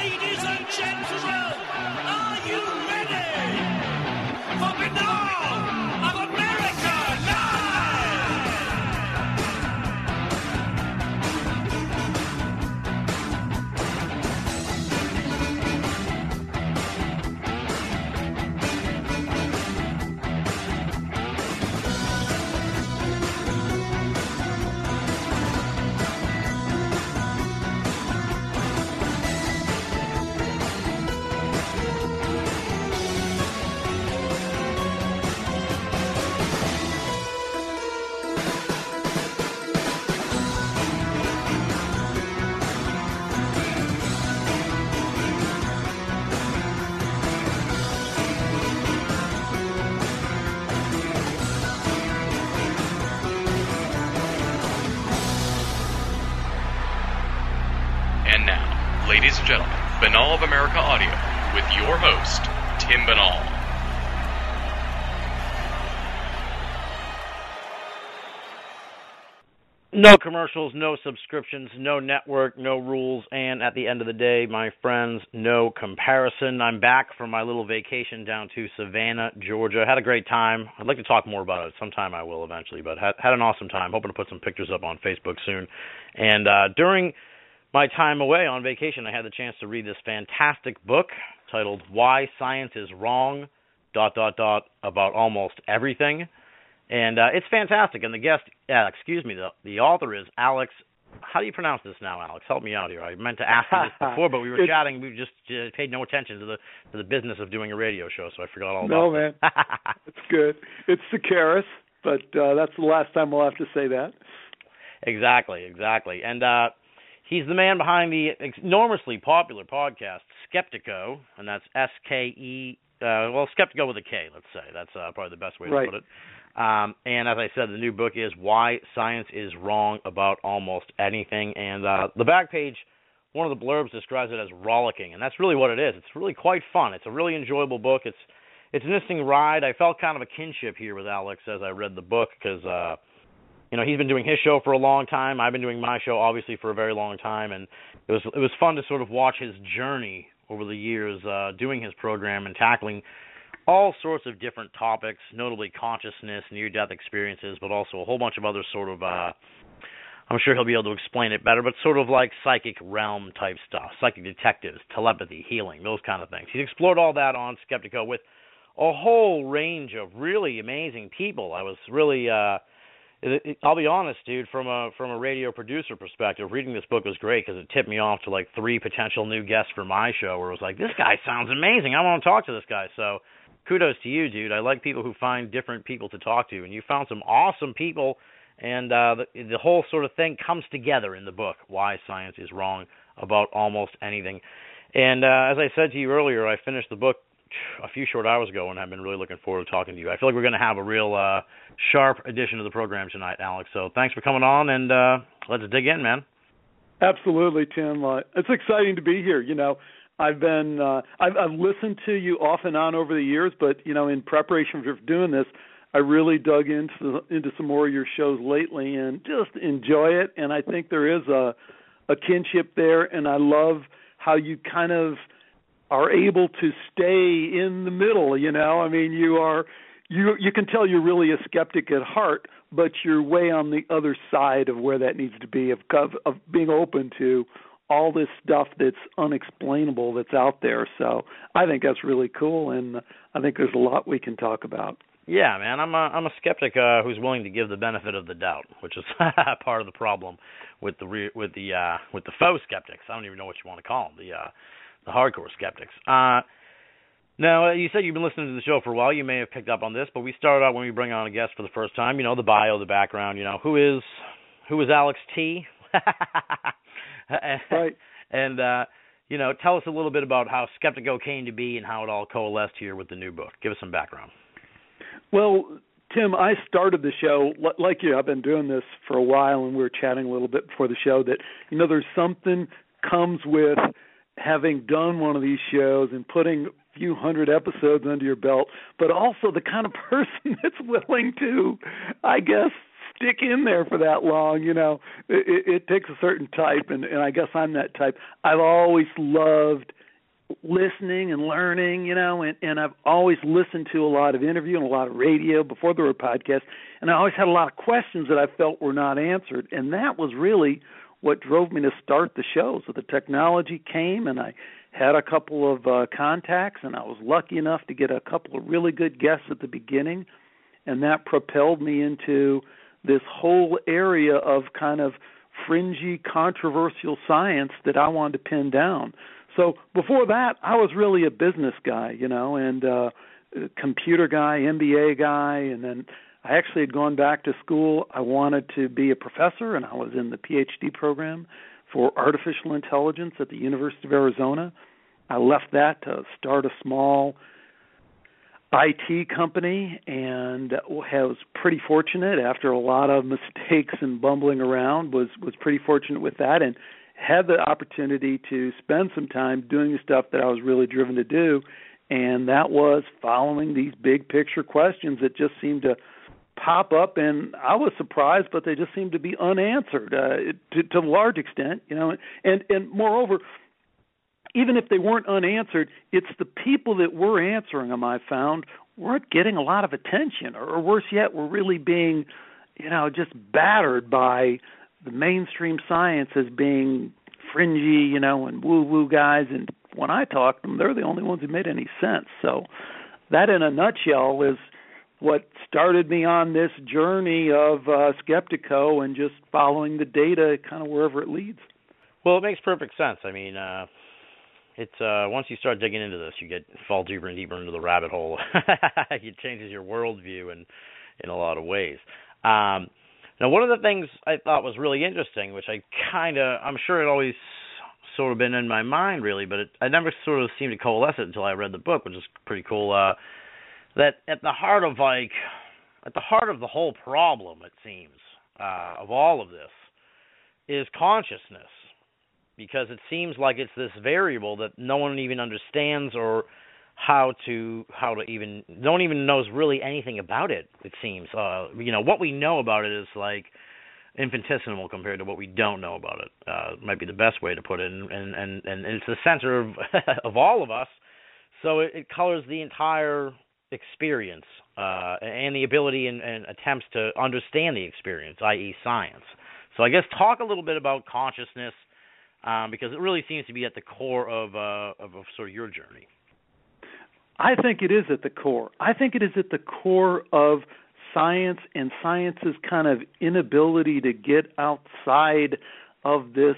Ladies and gentlemen, are you ready for Banal of America Live? And now, ladies and gentlemen, Banal of America Audio with your host, Tim Banal. No commercials, no subscriptions, no network, no rules, and at the end of the day, my friends, no comparison. I'm back from my little vacation down to Savannah, Georgia. Had a great time. I'd like to talk more about it. Sometime I will eventually, but had an awesome time. Hoping to put some pictures up on Facebook soon. And during my time away on vacation, I had the chance to read this fantastic book titled Why Science is Wrong, ... about almost everything. And it's fantastic. And the guest, the author is Alex. How do you pronounce this now, Alex? Help me out here. I meant to ask you this before, but we were chatting. We just paid no attention to the business of doing a radio show, so I forgot all about it. No, man. It's good. It's Sakaris, but that's the last time we'll have to say that. Exactly. And he's the man behind the enormously popular podcast, Skeptiko, and that's S-K-E, Skeptiko with a K, let's say. That's probably the best way to put it. And as I said, the new book is Why Science is Wrong About Almost Anything. And the back page, one of the blurbs describes it as rollicking, and that's really what it is. It's really quite fun. It's a really enjoyable book. It's an interesting ride. I felt kind of a kinship here with Alex as I read the book because, he's been doing his show for a long time. I've been doing my show, obviously, for a very long time, and it was fun to sort of watch his journey over the years doing his program and tackling all sorts of different topics, notably consciousness, near-death experiences, but also a whole bunch of other sort of, I'm sure he'll be able to explain it better, but sort of like psychic realm type stuff, psychic detectives, telepathy, healing, those kind of things. He's explored all that on Skeptiko with a whole range of really amazing people. I was really, I'll be honest, dude, from a radio producer perspective, reading this book was great because it tipped me off to like 3 potential new guests for my show where it was like, this guy sounds amazing. I want to talk to this guy. So kudos to you, dude. I like people who find different people to talk to, and you found some awesome people, and the whole sort of thing comes together in the book, Why Science is Wrong About Almost Anything. And as I said to you earlier, I finished the book a few short hours ago, and I've been really looking forward to talking to you. I feel like we're going to have a real sharp edition of the program tonight, Alex. So thanks for coming on, and let's dig in, man. Absolutely, Tim. It's exciting to be here. I've been I've listened to you off and on over the years, but in preparation for doing this, I really dug into some more of your shows lately and just enjoy it. And I think there is a kinship there, and I love how you kind of are able to stay in the middle. I mean, you can tell you're really a skeptic at heart, but you're way on the other side of where that needs to be of being open to all this stuff that's unexplainable that's out there. So I think that's really cool, and I think there's a lot we can talk about. Yeah, man, I'm a skeptic who's willing to give the benefit of the doubt, which is part of the problem with the faux skeptics. I don't even know what you want to call them, the hardcore skeptics. Now, you said you've been listening to the show for a while. You may have picked up on this, but we started out when we bring on a guest for the first time. The bio, the background. Who is Alex T? Right. And, tell us a little bit about how Skeptiko came to be and how it all coalesced here with the new book. Give us some background. Well, Tim, I started the show, like you, I've been doing this for a while, and we were chatting a little bit before the show that, there's something comes with having done one of these shows and putting a few hundred episodes under your belt, but also the kind of person that's willing to, I guess, stick in there for that long. It takes a certain type, and I guess I'm that type. I've always loved listening and learning, and I've always listened to a lot of interview and a lot of radio before there were podcasts, and I always had a lot of questions that I felt were not answered, and that was really what drove me to start the show. So the technology came, and I had a couple of contacts, and I was lucky enough to get a couple of really good guests at the beginning, and that propelled me into this whole area of kind of fringy, controversial science that I wanted to pin down. So before that, I was really a business guy, and computer guy, MBA guy, and then I actually had gone back to school. I wanted to be a professor, and I was in the PhD program for artificial intelligence at the University of Arizona. I left that to start a small IT company, and was pretty fortunate after a lot of mistakes and bumbling around, was pretty fortunate with that, and had the opportunity to spend some time doing the stuff that I was really driven to do, and that was following these big picture questions that just seemed to pop up, and I was surprised, but they just seemed to be unanswered to a large extent, and moreover, even if they weren't unanswered, it's the people that were answering them, I found, weren't getting a lot of attention, or worse yet, were really being, just battered by the mainstream science as being fringy, and woo-woo guys, and when I talk to them, they're the only ones who made any sense. So that, in a nutshell, is what started me on this journey of Skeptiko and just following the data kind of wherever it leads. Well, it makes perfect sense. I mean, it's once you start digging into this, you fall deeper and deeper into the rabbit hole. It changes your worldview in a lot of ways. Now, one of the things I thought was really interesting, which I'm sure it always sort of been in my mind, really, but I never sort of seemed to coalesce it until I read the book, which is pretty cool. That at the heart of the whole problem, it seems, of all of this, is consciousness. Because it seems like it's this variable that no one even understands, or how to even no one even knows really anything about it. It seems, what we know about it is like infinitesimal compared to what we don't know about it. Might be the best way to put it, and it's the center of all of us. So it colors the entire experience and the ability and attempts to understand the experience, i.e., science. So I guess talk a little bit about consciousness. Because it really seems to be at the core of sort of your journey. I think it is at the core. I think it is at the core of science and science's kind of inability to get outside of this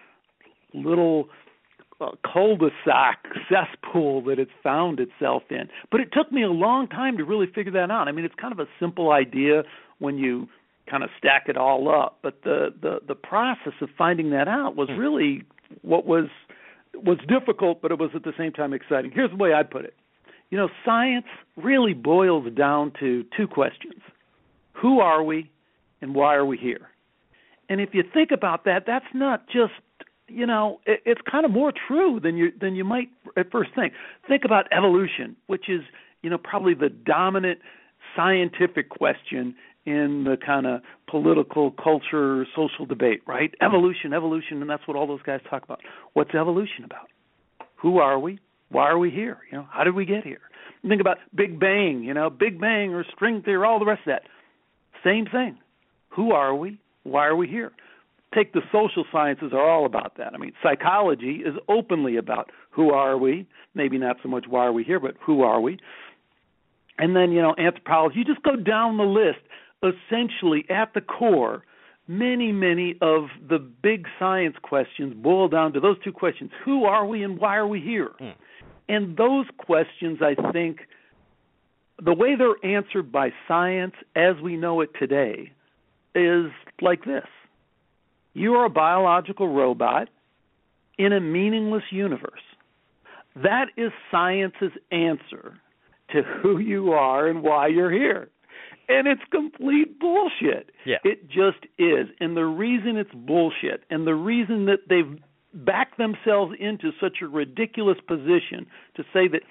little cul-de-sac cesspool that it's found itself in. But it took me a long time to really figure that out. I mean, it's kind of a simple idea when you kind of stack it all up, but the process of finding that out was really what was difficult, but it was at the same time exciting. Here's the way I'd put it. Science really boils down to two questions. Who are we, and why are we here? And if you think about that, that's not just, it's kind of more true than you might at first think. Think about evolution, which is, probably the dominant scientific question in the kind of political, culture, social debate, right? Evolution, and that's what all those guys talk about. What's evolution about? Who are we? Why are we here? How did we get here? Think about Big Bang, Big Bang or string theory, all the rest of that. Same thing. Who are we? Why are we here? Take the social sciences are all about that. I mean, psychology is openly about who are we, maybe not so much why are we here, but who are we? And then, anthropology, you just go down the list. Essentially, at the core, many, many of the big science questions boil down to those two questions. Who are we and why are we here? And those questions, I think, the way they're answered by science as we know it today is like this. You are a biological robot in a meaningless universe. That is science's answer to who you are and why you're here. And it's complete bullshit. Yeah. It just is. And the reason it's bullshit and the reason that they've backed themselves into such a ridiculous position to say that,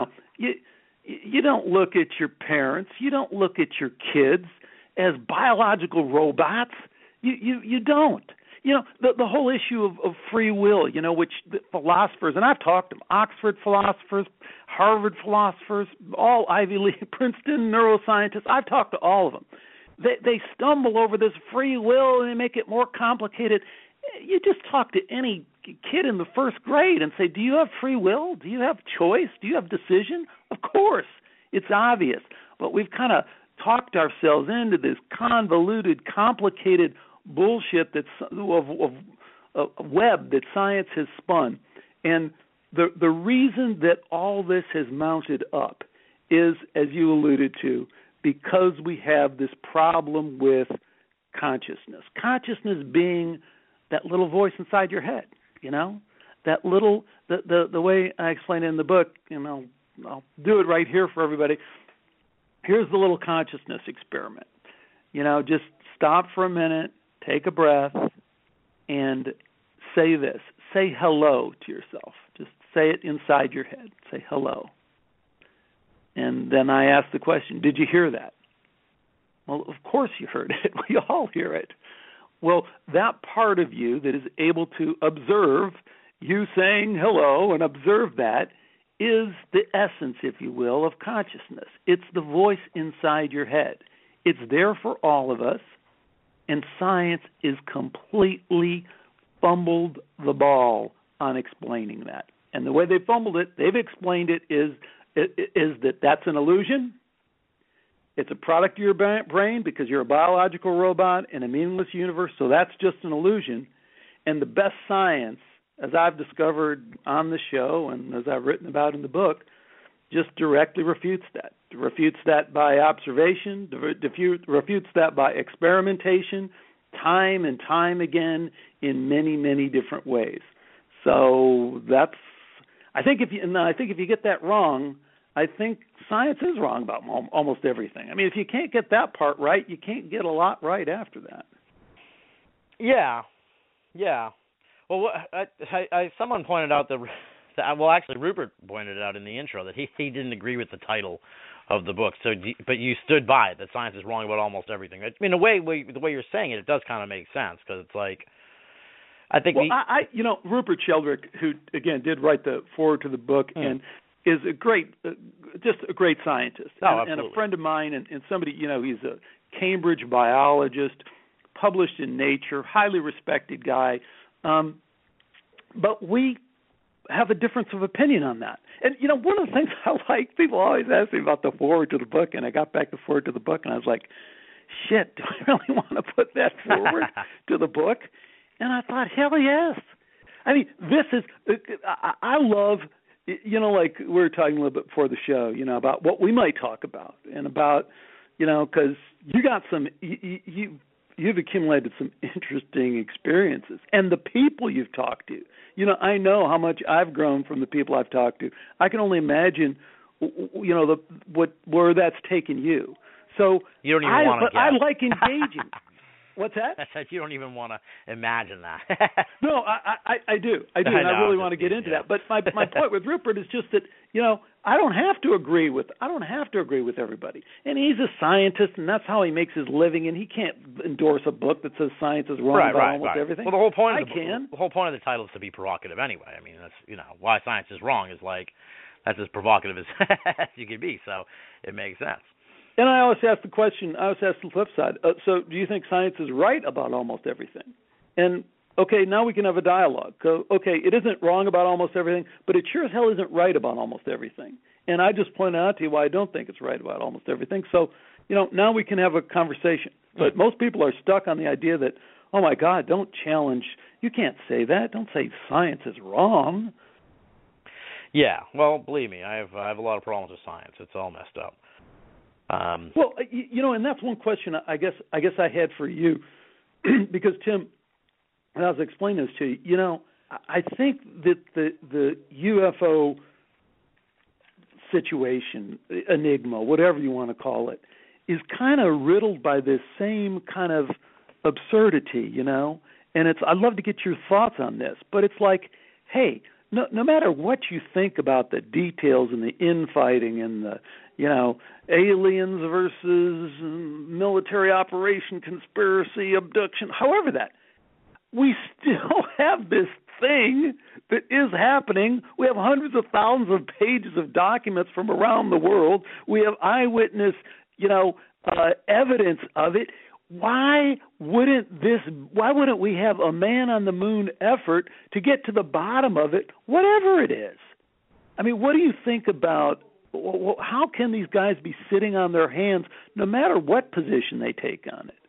you don't look at your parents, you don't look at your kids as biological robots. You don't. the whole issue of free will, which the philosophers, and I've talked to them, Oxford philosophers, Harvard philosophers, all Ivy League, Princeton neuroscientists, I've talked to all of them. They stumble over this free will and they make it more complicated. You just talk to any kid in the first grade and say, do you have free will? Do you have choice? Do you have decision? Of course. It's obvious. But we've kind of talked ourselves into this convoluted, complicated bullshit that's of a web that science has spun. And the reason that all this has mounted up is, as you alluded to, because we have this problem with consciousness. Consciousness being that little voice inside your head, that little, the way I explain it in the book, I'll do it right here for everybody. Here's the little consciousness experiment. Just stop for a minute, take a breath, and say this. Say hello to yourself. Just say it inside your head. Say hello. And then I ask the question, did you hear that? Well, of course you heard it. We all hear it. Well, that part of you that is able to observe you saying hello and observe that is the essence, if you will, of consciousness. It's the voice inside your head. It's there for all of us, and science is completely fumbled the ball on explaining that. And the way they fumbled it, they've explained it is that that's an illusion. It's a product of your brain because you're a biological robot in a meaningless universe, so that's just an illusion. And the best science, as I've discovered on the show and as I've written about in the book, just directly refutes that. Refutes that by observation, refutes that by experimentation, time and time again in many, many different ways. So I think if you get that wrong, I think science is wrong about almost everything. I mean, if you can't get that part right, you can't get a lot right after that. Yeah. Well, someone pointed out actually Rupert pointed it out in the intro that he didn't agree with the title of the book. But you stood by it, that science is wrong about almost everything. I mean, the way you're saying it does kind of make sense because it's like, I think. Well, Rupert Sheldrake, who again did write the foreword to the book and is just a great scientist and a friend of mine and somebody, he's a Cambridge biologist, published in Nature, highly respected guy. But we have a difference of opinion on that. And, one of the things I like, people always ask me about the foreword to the book, and I got back the foreword to the book, and I was like, shit, do I really want to put that forward to the book? And I thought, hell yes. I mean, this is, I love, like we were talking a little bit before the show, about what we might talk about and about, because you got some, you've accumulated some interesting experiences. And the people you've talked to, I know how much I've grown from the people I've talked to. I can only imagine, where that's taken you. So you don't even want to. But I like engaging. What's that? I said you don't even want to imagine that. No, I do. I do, and I really want to get into that. But my point with Rupert is just that, I don't have to agree with everybody. And he's a scientist, and that's how he makes his living, and he can't endorse a book that says science is wrong about almost everything. Well, the whole point of the title is to be provocative anyway. I mean, that's why science is wrong is like that's as provocative as you can be, so it makes sense. And I always ask the question, the flip side. So do you think science is right about almost everything? And, okay, now we can have a dialogue. Okay, it isn't wrong about almost everything, but it sure as hell isn't right about almost everything. And I just pointed out to you why I don't think it's right about almost everything. So, now we can have a conversation. But most people are stuck on the idea that, oh, my God, don't challenge. You can't say that. Don't say science is wrong. Yeah, well, believe me, I have a lot of problems with science. It's all messed up. Well, and that's one question I guess I had for you, because Tim, as I was explaining this to you, I think that the UFO situation, enigma, whatever you want to call it, is kind of riddled by this same kind of absurdity, And I'd love to get your thoughts on this, but it's like, hey, no matter what you think about the details and the infighting and the aliens versus military operation, conspiracy, abduction, however that, we still have this thing that is happening. We have hundreds of thousands of pages of documents from around the world. We have eyewitness, evidence of it. Why wouldn't we have a man on the moon effort to get to the bottom of it, whatever it is? I mean, what do you think about how can these guys be sitting on their hands no matter what position they take on it?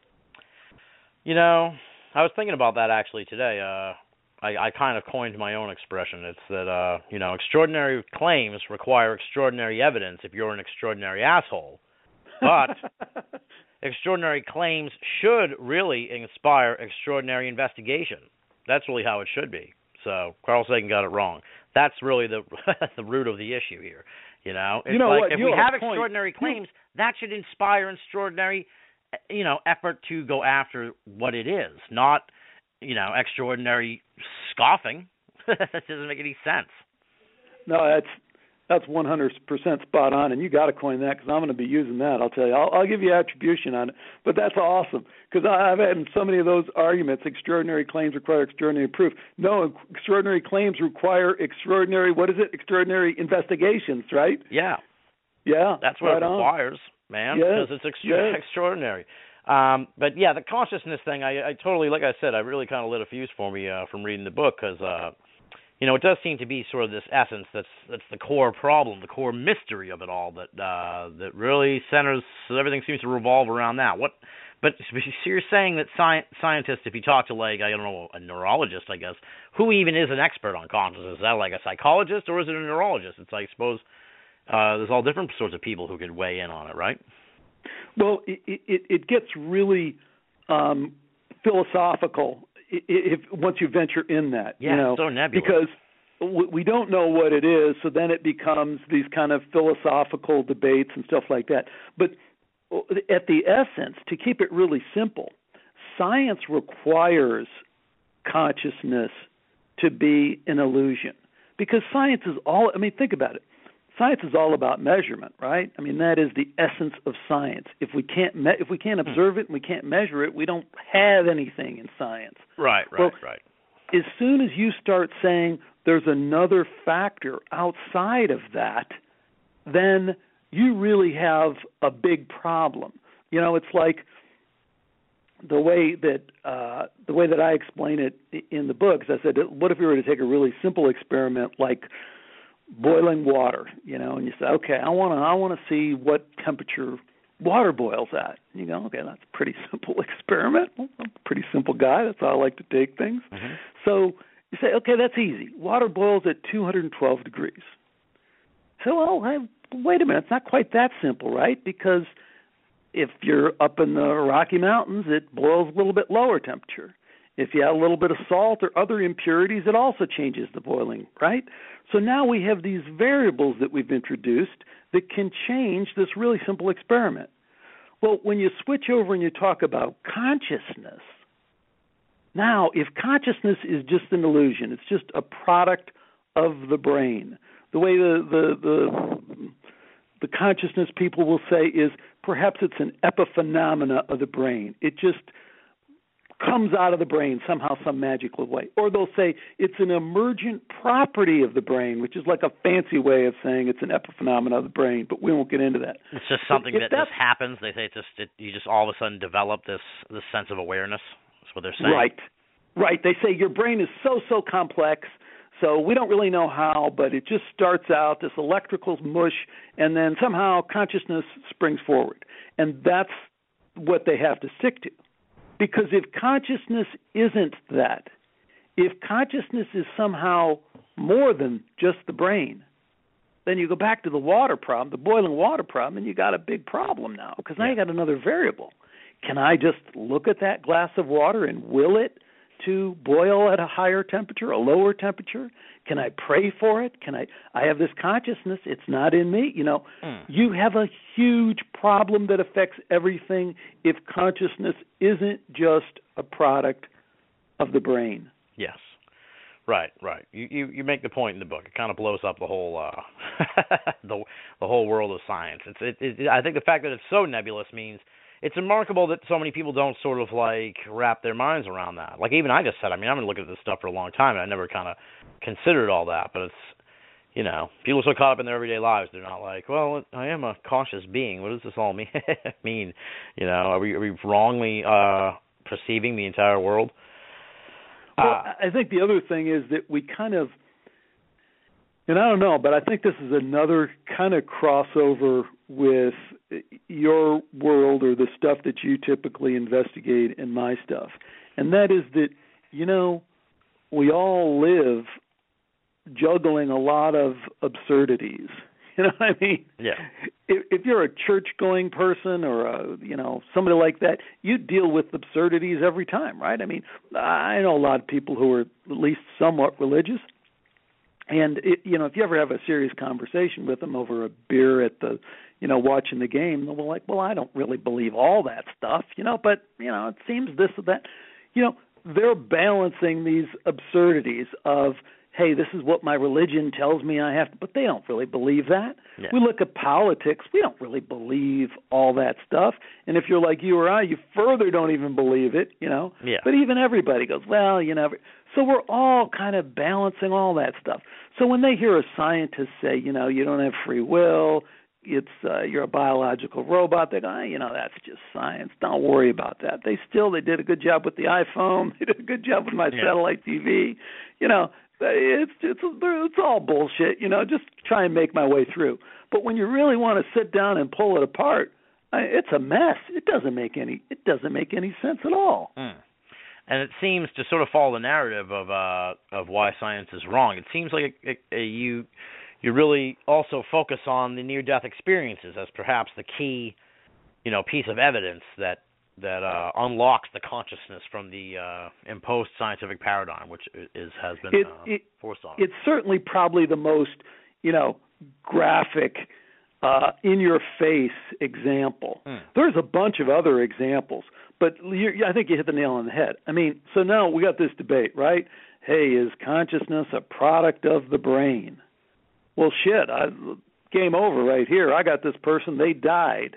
I was thinking about that actually today. I kind of coined my own expression. It's that, extraordinary claims require extraordinary evidence if you're an extraordinary asshole. But extraordinary claims should really inspire extraordinary investigation. That's really how it should be. So Carl Sagan got it wrong. That's really the root of the issue here. It's if we have extraordinary claims, that should inspire extraordinary, effort to go after what it is, not, extraordinary scoffing. That doesn't make any sense. No, that's 100% spot on, and you got to coin that because I'm going to be using that. I'll tell you. I'll give you attribution on it, but that's awesome because I've had in so many of those arguments. Extraordinary claims require extraordinary proof. No, extraordinary claims require extraordinary. What is it? Extraordinary investigations, right? Yeah. Yeah. That's what it requires, man. Yes. Because it's extraordinary. But yeah, the consciousness thing. I totally, like I said, I really kind of lit a fuse for me from reading the book because. It does seem to be sort of this essence that's the core problem, the core mystery of it all. That really centers. So everything seems to revolve around that. But so you're saying that scientists, if you talk to a neurologist, I guess, who even is an expert on consciousness? Is that like a psychologist or is it a neurologist? It's I suppose there's all different sorts of people who could weigh in on it, right? Well, it gets really philosophical. If once you venture in that, so nebulous. Because we don't know what it is, so then it becomes these kind of philosophical debates and stuff like that. But at the essence, to keep it really simple, science requires consciousness to be an illusion because science is all. I mean, think about it. Science is all about measurement, right? I mean, that is the essence of science. If we can't observe it and we can't measure it, we don't have anything in science. Right. As soon as you start saying there's another factor outside of that, then you really have a big problem. It's like the way that I explain it in the book. Is I said, what if we were to take a really simple experiment like boiling water, and you say, okay, I want to see what temperature water boils at. And you go, okay, that's a pretty simple experiment. Well, I'm a pretty simple guy. That's how I like to take things. Mm-hmm. So you say, okay, that's easy. Water boils at 212 degrees. So, wait a minute. It's not quite that simple, right? Because if you're up in the Rocky Mountains, it boils a little bit lower temperature. If you add a little bit of salt or other impurities, it also changes the boiling, right? So now we have these variables that we've introduced that can change this really simple experiment. Well, when you switch over and you talk about consciousness, now if consciousness is just an illusion, it's just a product of the brain, the way the consciousness people will say is perhaps it's an epiphenomena of the brain. It just comes out of the brain somehow, some magical way. Or they'll say it's an emergent property of the brain, which is like a fancy way of saying it's an epiphenomena of the brain, but we won't get into that. It's just something that just happens. They say you just all of a sudden develop this sense of awareness. That's what they're saying. Right. They say your brain is so complex, so we don't really know how, but it just starts out, this electrical mush, and then somehow consciousness springs forward. And that's what they have to stick to. Because if consciousness isn't that, if consciousness is somehow more than just the brain, then you go back to the water problem, the boiling water problem, and you got a big problem now because now you got another variable. Can I just look at that glass of water and will it to boil at a higher temperature, a lower temperature? Can I pray for it? I have this consciousness. It's not in me. You have a huge problem that affects everything if consciousness isn't just a product of the brain. Yes. Right. You make the point in the book. It kind of blows up the whole the whole world of science. I think the fact that it's so nebulous means it's remarkable that so many people don't sort of like wrap their minds around that. Like even I just said, I mean, I've been looking at this stuff for a long time, and I never kind of considered all that. But it's, you know, people are so caught up in their everyday lives, they're not like, well, I am a conscious being. What does this all mean? You know, are we wrongly perceiving the entire world? Well, I think the other thing is that we kind of, and I don't know, but I think this is another kind of crossover with your world or the stuff that you typically investigate and my stuff. And that is that, you know, we all live juggling a lot of absurdities. You know what I mean? Yeah. If you're a church-going person or somebody like that, you deal with absurdities every time, right? I mean, I know a lot of people who are at least somewhat religious, and if you ever have a serious conversation with them over a beer at the, watching the game, they'll be like, "Well, I don't really believe all that stuff, but it seems this or that." They're balancing these absurdities of, hey, this is what my religion tells me I have to, but they don't really believe that. Yeah. We look at politics, we don't really believe all that stuff. And if you're like you or I, you further don't even believe it, Yeah. But even everybody goes, well, So we're all kind of balancing all that stuff. So when they hear a scientist say, you don't have free will, it's you're a biological robot, they go, that's just science. Don't worry about that. They did a good job with the iPhone. They did a good job with my satellite TV. It's all bullshit. Just try and make my way through. But when you really want to sit down and pull it apart, it's a mess. It doesn't make any sense at all. And it seems to sort of follow the narrative of why science is wrong. It seems like you really also focus on the near-death experiences as perhaps the key, piece of evidence that unlocks the consciousness from the imposed scientific paradigm, which has been forced on. It's certainly probably the most, graphic, in-your-face example. There's a bunch of other examples, but I think you hit the nail on the head. I mean, so now we got this debate, right? Hey, is consciousness a product of the brain? Well, shit, game over right here. I got this person, they died.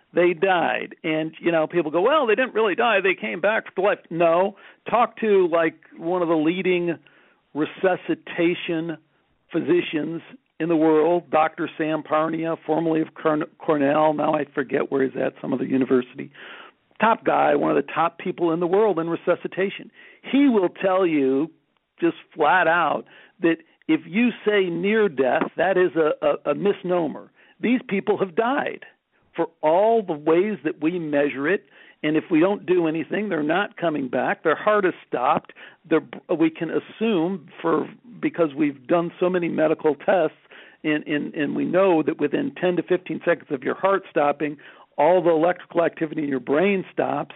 And, people go, well, they didn't really die. They came back to life. No. Talk to, one of the leading resuscitation physicians in the world, Dr. Sam Parnia, formerly of Cornell. Now I forget where he's at, some other university. Top guy, one of the top people in the world in resuscitation. He will tell you just flat out that if you say near death, that is a misnomer. These people have died for all the ways that we measure it, and if we don't do anything, they're not coming back. Their heart is stopped. We can assume, because we've done so many medical tests, and we know that within 10 to 15 seconds of your heart stopping, all the electrical activity in your brain stops.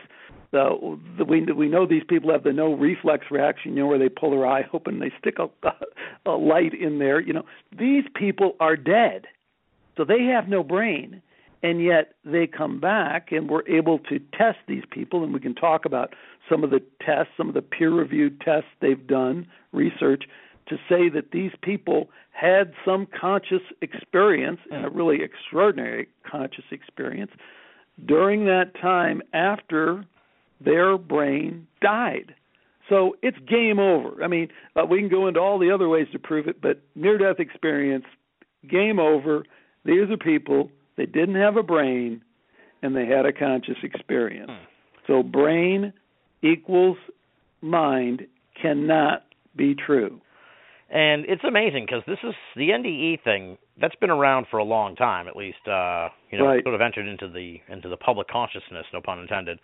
We know these people have the no reflex reaction, where they pull their eye open and they stick a light in there. These people are dead, so they have no brain, and yet they come back, and we're able to test these people, and we can talk about some of the tests, some of the peer-reviewed tests they've done, research, to say that these people had some conscious experience, and a really extraordinary conscious experience, during that time after their brain died. So it's game over. I mean, we can go into all the other ways to prove it, but near-death experience, game over. These are people, they didn't have a brain, and they had a conscious experience. So brain equals mind cannot be true. And it's amazing because this is the NDE thing that's been around for a long time, at least. Right. Sort of entered into the public consciousness, no pun intended.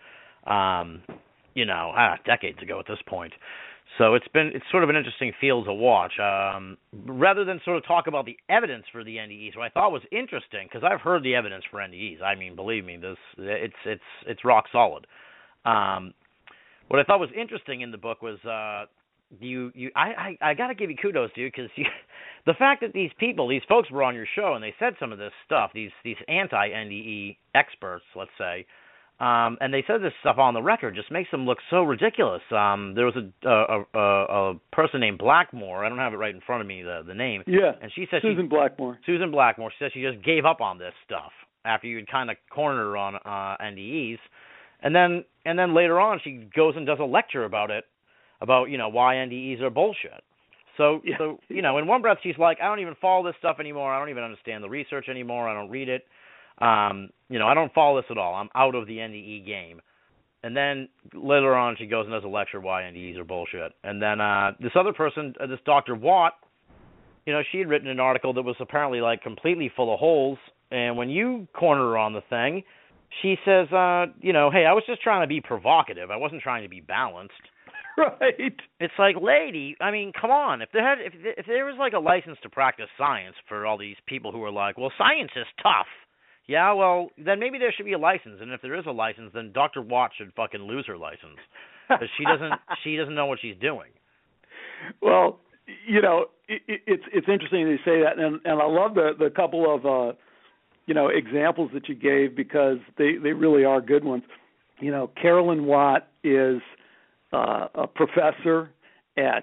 Decades ago at this point. So it's sort of an interesting field to watch. Rather than sort of talk about the evidence for the NDEs, what I thought was interesting, because I've heard the evidence for NDEs. I mean, believe me, it's rock solid. What I thought was interesting in the book was I got to give you kudos, dude, because the fact that these folks were on your show and they said some of this stuff, these anti-NDE experts, let's say, and they said this stuff on the record, just makes them look so ridiculous. There was a person named Blackmore. I don't have it right in front of me, the name. Yeah. And she said Susan Blackmore. Susan Blackmore. She said she just gave up on this stuff. after you had kind of cornered her on NDEs, and then later on she goes and does a lecture about it, about why NDEs are bullshit. So in one breath she's like, I don't even follow this stuff anymore. I don't even understand the research anymore. I don't read it. I don't follow this at all. I'm out of the NDE game. And then later on she goes and does a lecture why NDEs are bullshit. And then this other person, this Dr. Watt, she had written an article that was apparently like completely full of holes. And when you corner her on the thing, she says, hey, I was just trying to be provocative. I wasn't trying to be balanced. Right. It's like, lady, I mean, come on. If there was like a license to practice science for all these people who are like, well, science is tough. Yeah, well, then maybe there should be a license. And if there is a license, then Dr. Watt should fucking lose her license because she doesn't know what she's doing. Well, it's interesting that you say that, and I love the couple of examples that you gave because they really are good ones. Carolyn Watt is a professor at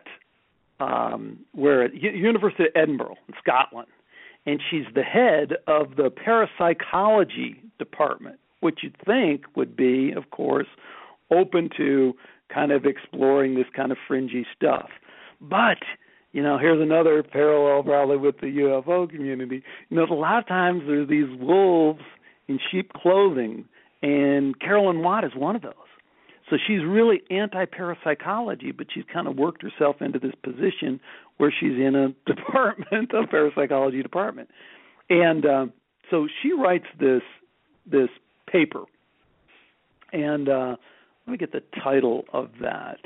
University of Edinburgh in Scotland, and she's the head of the parapsychology department, which you'd think would be, of course, open to kind of exploring this kind of fringy stuff. But here's another parallel probably with the UFO community. A lot of times there's these wolves in sheep clothing, and Carolyn Watt is one of those. So she's really anti-parapsychology, but she's kind of worked herself into this position where she's in a department, a parapsychology department. And so she writes this paper. And let me get the title of that.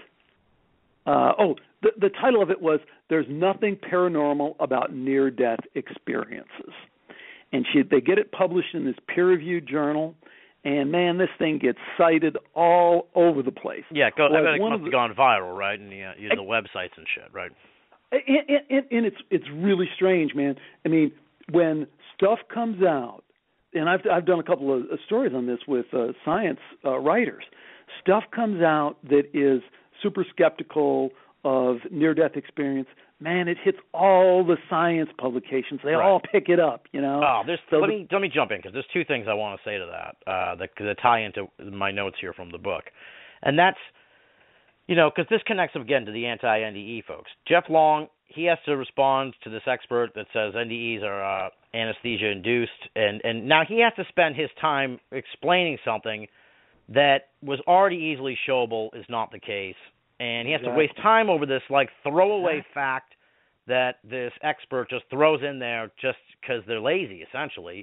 The title of it was, There's Nothing Paranormal About Near-Death Experiences. And they get it published in this peer-reviewed journal. And, man, this thing gets cited all over the place. Yeah, I bet it must have gone viral, right? And the websites and shit, right? And it's really strange, man. I mean, when stuff comes out, and I've done a couple of stories on this with science writers. Stuff comes out that is super skeptical of near-death experience. Man, it hits all the science publications. They all pick it up, Oh, let me jump in because there's two things I want to say to that that tie into my notes here from the book. And that's, because this connects again to the anti-NDE folks. Jeff Long, he has to respond to this expert that says NDEs are anesthesia-induced. And now he has to spend his time explaining something that was already easily showable is not the case. And he has to waste time over this, like, throwaway fact that this expert just throws in there just because they're lazy, essentially,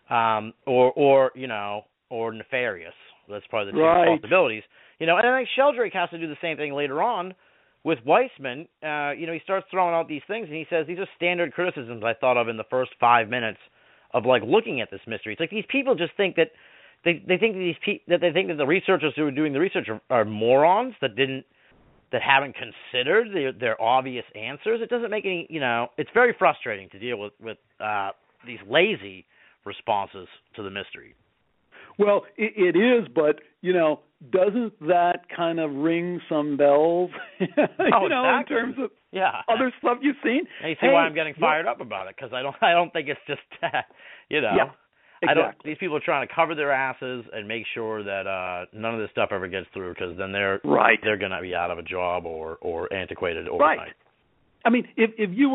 or nefarious. That's probably the two possibilities. And I think Sheldrake has to do the same thing later on with Weissman. He starts throwing out these things, and he says, these are standard criticisms I thought of in the first 5 minutes of, like, looking at this mystery. It's like these people just think that they think that the researchers who are doing the research are morons that haven't considered their obvious answers. It doesn't make any, it's very frustrating to deal with these lazy responses to the mystery. Well, it is, but, doesn't that kind of ring some bells, exactly. in terms of other stuff you've seen? And you see why I'm getting fired up about it, because I don't think it's just, Yeah. Exactly. These people are trying to cover their asses and make sure that none of this stuff ever gets through, because then they're going to be out of a job or antiquated overnight. Right. I mean, if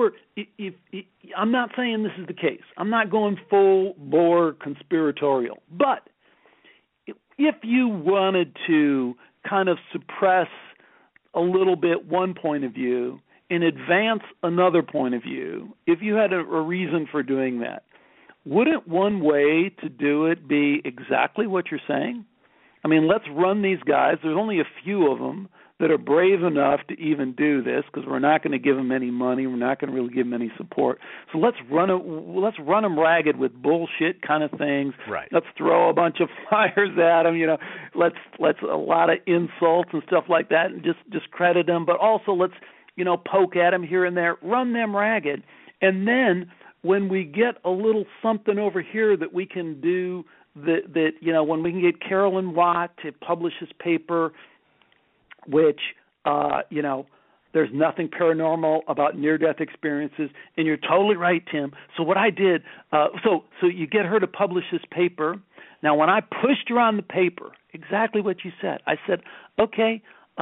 I'm not saying this is the case. I'm not going full bore conspiratorial. But if you wanted to kind of suppress a little bit one point of view and advance another point of view, if you had a reason for doing that, wouldn't one way to do it be exactly what you're saying? I mean, let's run these guys. There's only a few of them that are brave enough to even do this because we're not going to give them any money. We're not going to really give them any support. So let's run them ragged with bullshit kind of things. Right. Let's throw a bunch of flyers at them. Let's a lot of insults and stuff like that, and just discredit them. But also let's poke at them here and there, run them ragged, and then when we get a little something over here that we can do, that when we can get Carolyn Watt to publish this paper, which There's nothing paranormal about near-death experiences, and you're totally right, Tim. So what I did, so you get her to publish this paper. Now, when I pushed her on the paper, exactly what you said, I said, okay,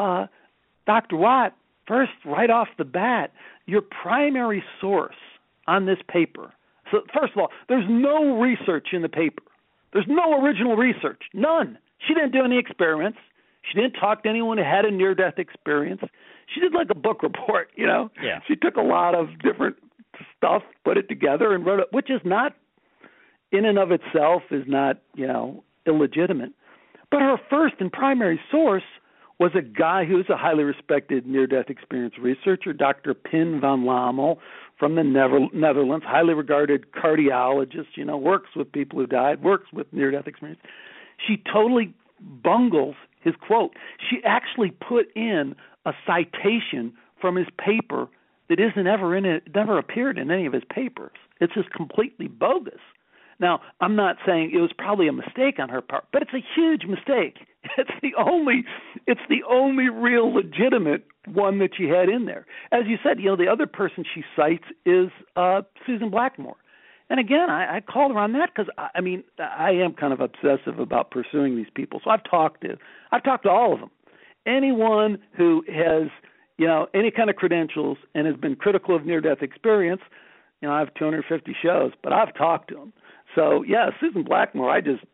Dr. Watt, first, right off the bat, your primary source on this paper. So first of all, there's no research in the paper. There's no original research, none. She didn't do any experiments. She didn't talk to anyone who had a near-death experience. She did like a book report, you know. Yeah. She took a lot of different stuff, put it together, and wrote it, which is not, in and of itself, is not, you know, illegitimate. But her first and primary source was a guy who's a highly respected near-death experience researcher, Dr. Pim van Lommel from the Netherlands, highly regarded cardiologist, you know, works with people who died, works with near-death experience. She totally bungles his quote. She actually put in a citation from his paper that isn't ever in it, never appeared in any of his papers. It's just completely bogus. Now, I'm not saying it was probably a mistake on her part, but it's a huge mistake. It's the only real legitimate one that she had in there. As you said, you know, the other person she cites is Susan Blackmore. And again, I called her on that because I mean I am kind of obsessive about pursuing these people. So I've talked to all of them. Anyone who has, you know, any kind of credentials and has been critical of near-death experience, you know, I have 250 shows, but I've talked to them. So yeah, Susan Blackmore. I don't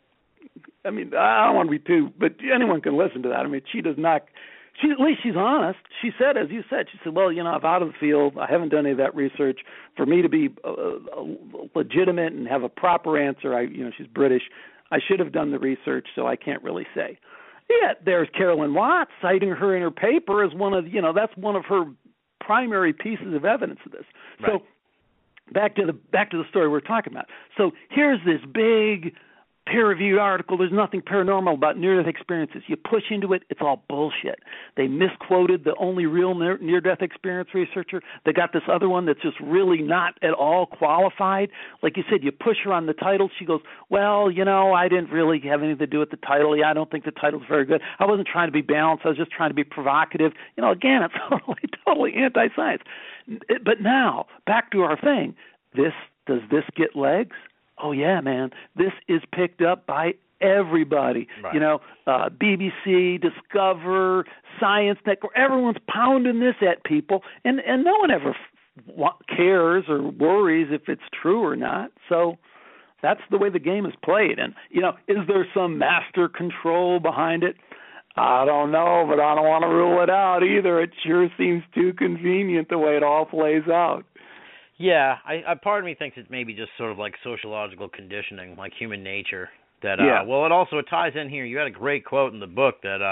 want to be too, but anyone can listen to that. I mean, she does not. At least she's honest. She said, as you said, she said, well, you know, I'm out of the field. I haven't done any of that research. For me to be legitimate and have a proper answer, she's British. I should have done the research, so I can't really say. Yeah, there's Carolyn Watts citing her in her paper as one of, you know, that's one of her primary pieces of evidence of this. Right. So back to the story we're talking about. So here's this big peer-reviewed article. There's nothing paranormal about near-death experiences. You push into it, it's all bullshit. They misquoted the only real near-death experience researcher. They got this other one that's just really not at all qualified. Like you said, you push her on the title. She goes, well, you know, I didn't really have anything to do with the title. Yeah, I don't think the title's very good. I wasn't trying to be balanced. I was just trying to be provocative. You know, again, it's totally anti-science. But now, back to our thing. Does this get legs? Oh, yeah, man. This is picked up by everybody. Right. You know, BBC, Discover, Science Network, everyone's pounding this at people, and no one ever cares or worries if it's true or not. So that's the way the game is played. And, you know, is there some master control behind it? I don't know, but I don't want to rule it out either. It sure seems too convenient the way it all plays out. Yeah, I part of me thinks it's maybe just sort of like sociological conditioning, like human nature. That well, it ties in here. You had a great quote in the book that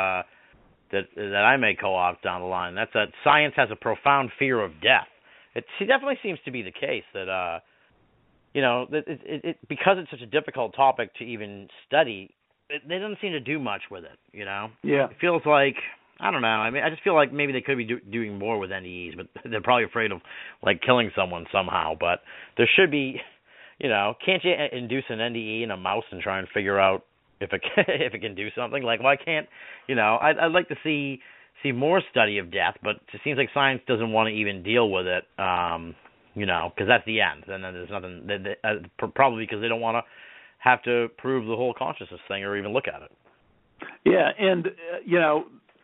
I may co-opt down the line. That's that science has a profound fear of death. It definitely seems to be the case that you know, that it because it's such a difficult topic to even study. They don't seem to do much with it. You know. Yeah. It feels like. I don't know. I mean, I just feel like maybe they could be doing more with NDEs, but they're probably afraid of, like, killing someone somehow. But there should be, you know, can't you induce an NDE in a mouse and try and figure out if it can do something? Like, why can't, you know, I'd like to see more study of death, but it seems like science doesn't want to even deal with it, you know, because that's the end. And then there's nothing, probably because they don't want to have to prove the whole consciousness thing or even look at it. Yeah, and, you know,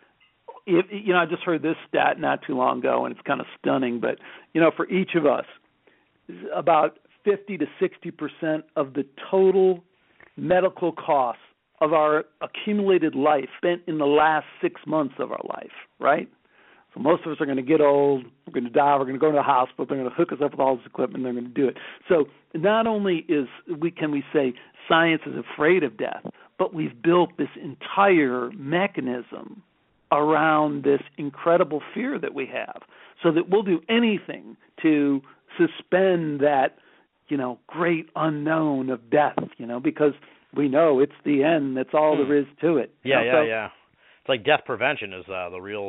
I just heard this stat not too long ago, and it's kind of stunning. But, you know, for each of us, about 50 to 60% of the total medical costs of our accumulated life spent in the last 6 months of our life, right? So most of us are going to get old, we're going to die, we're going to go to the hospital, they're going to hook us up with all this equipment, they're going to do it. So not only can we say science is afraid of death, but we've built this entire mechanism around this incredible fear that we have, so that we'll do anything to suspend that, you know, great unknown of death, you know, because we know it's the end. That's all there is to it. Yeah. It's like death prevention is the real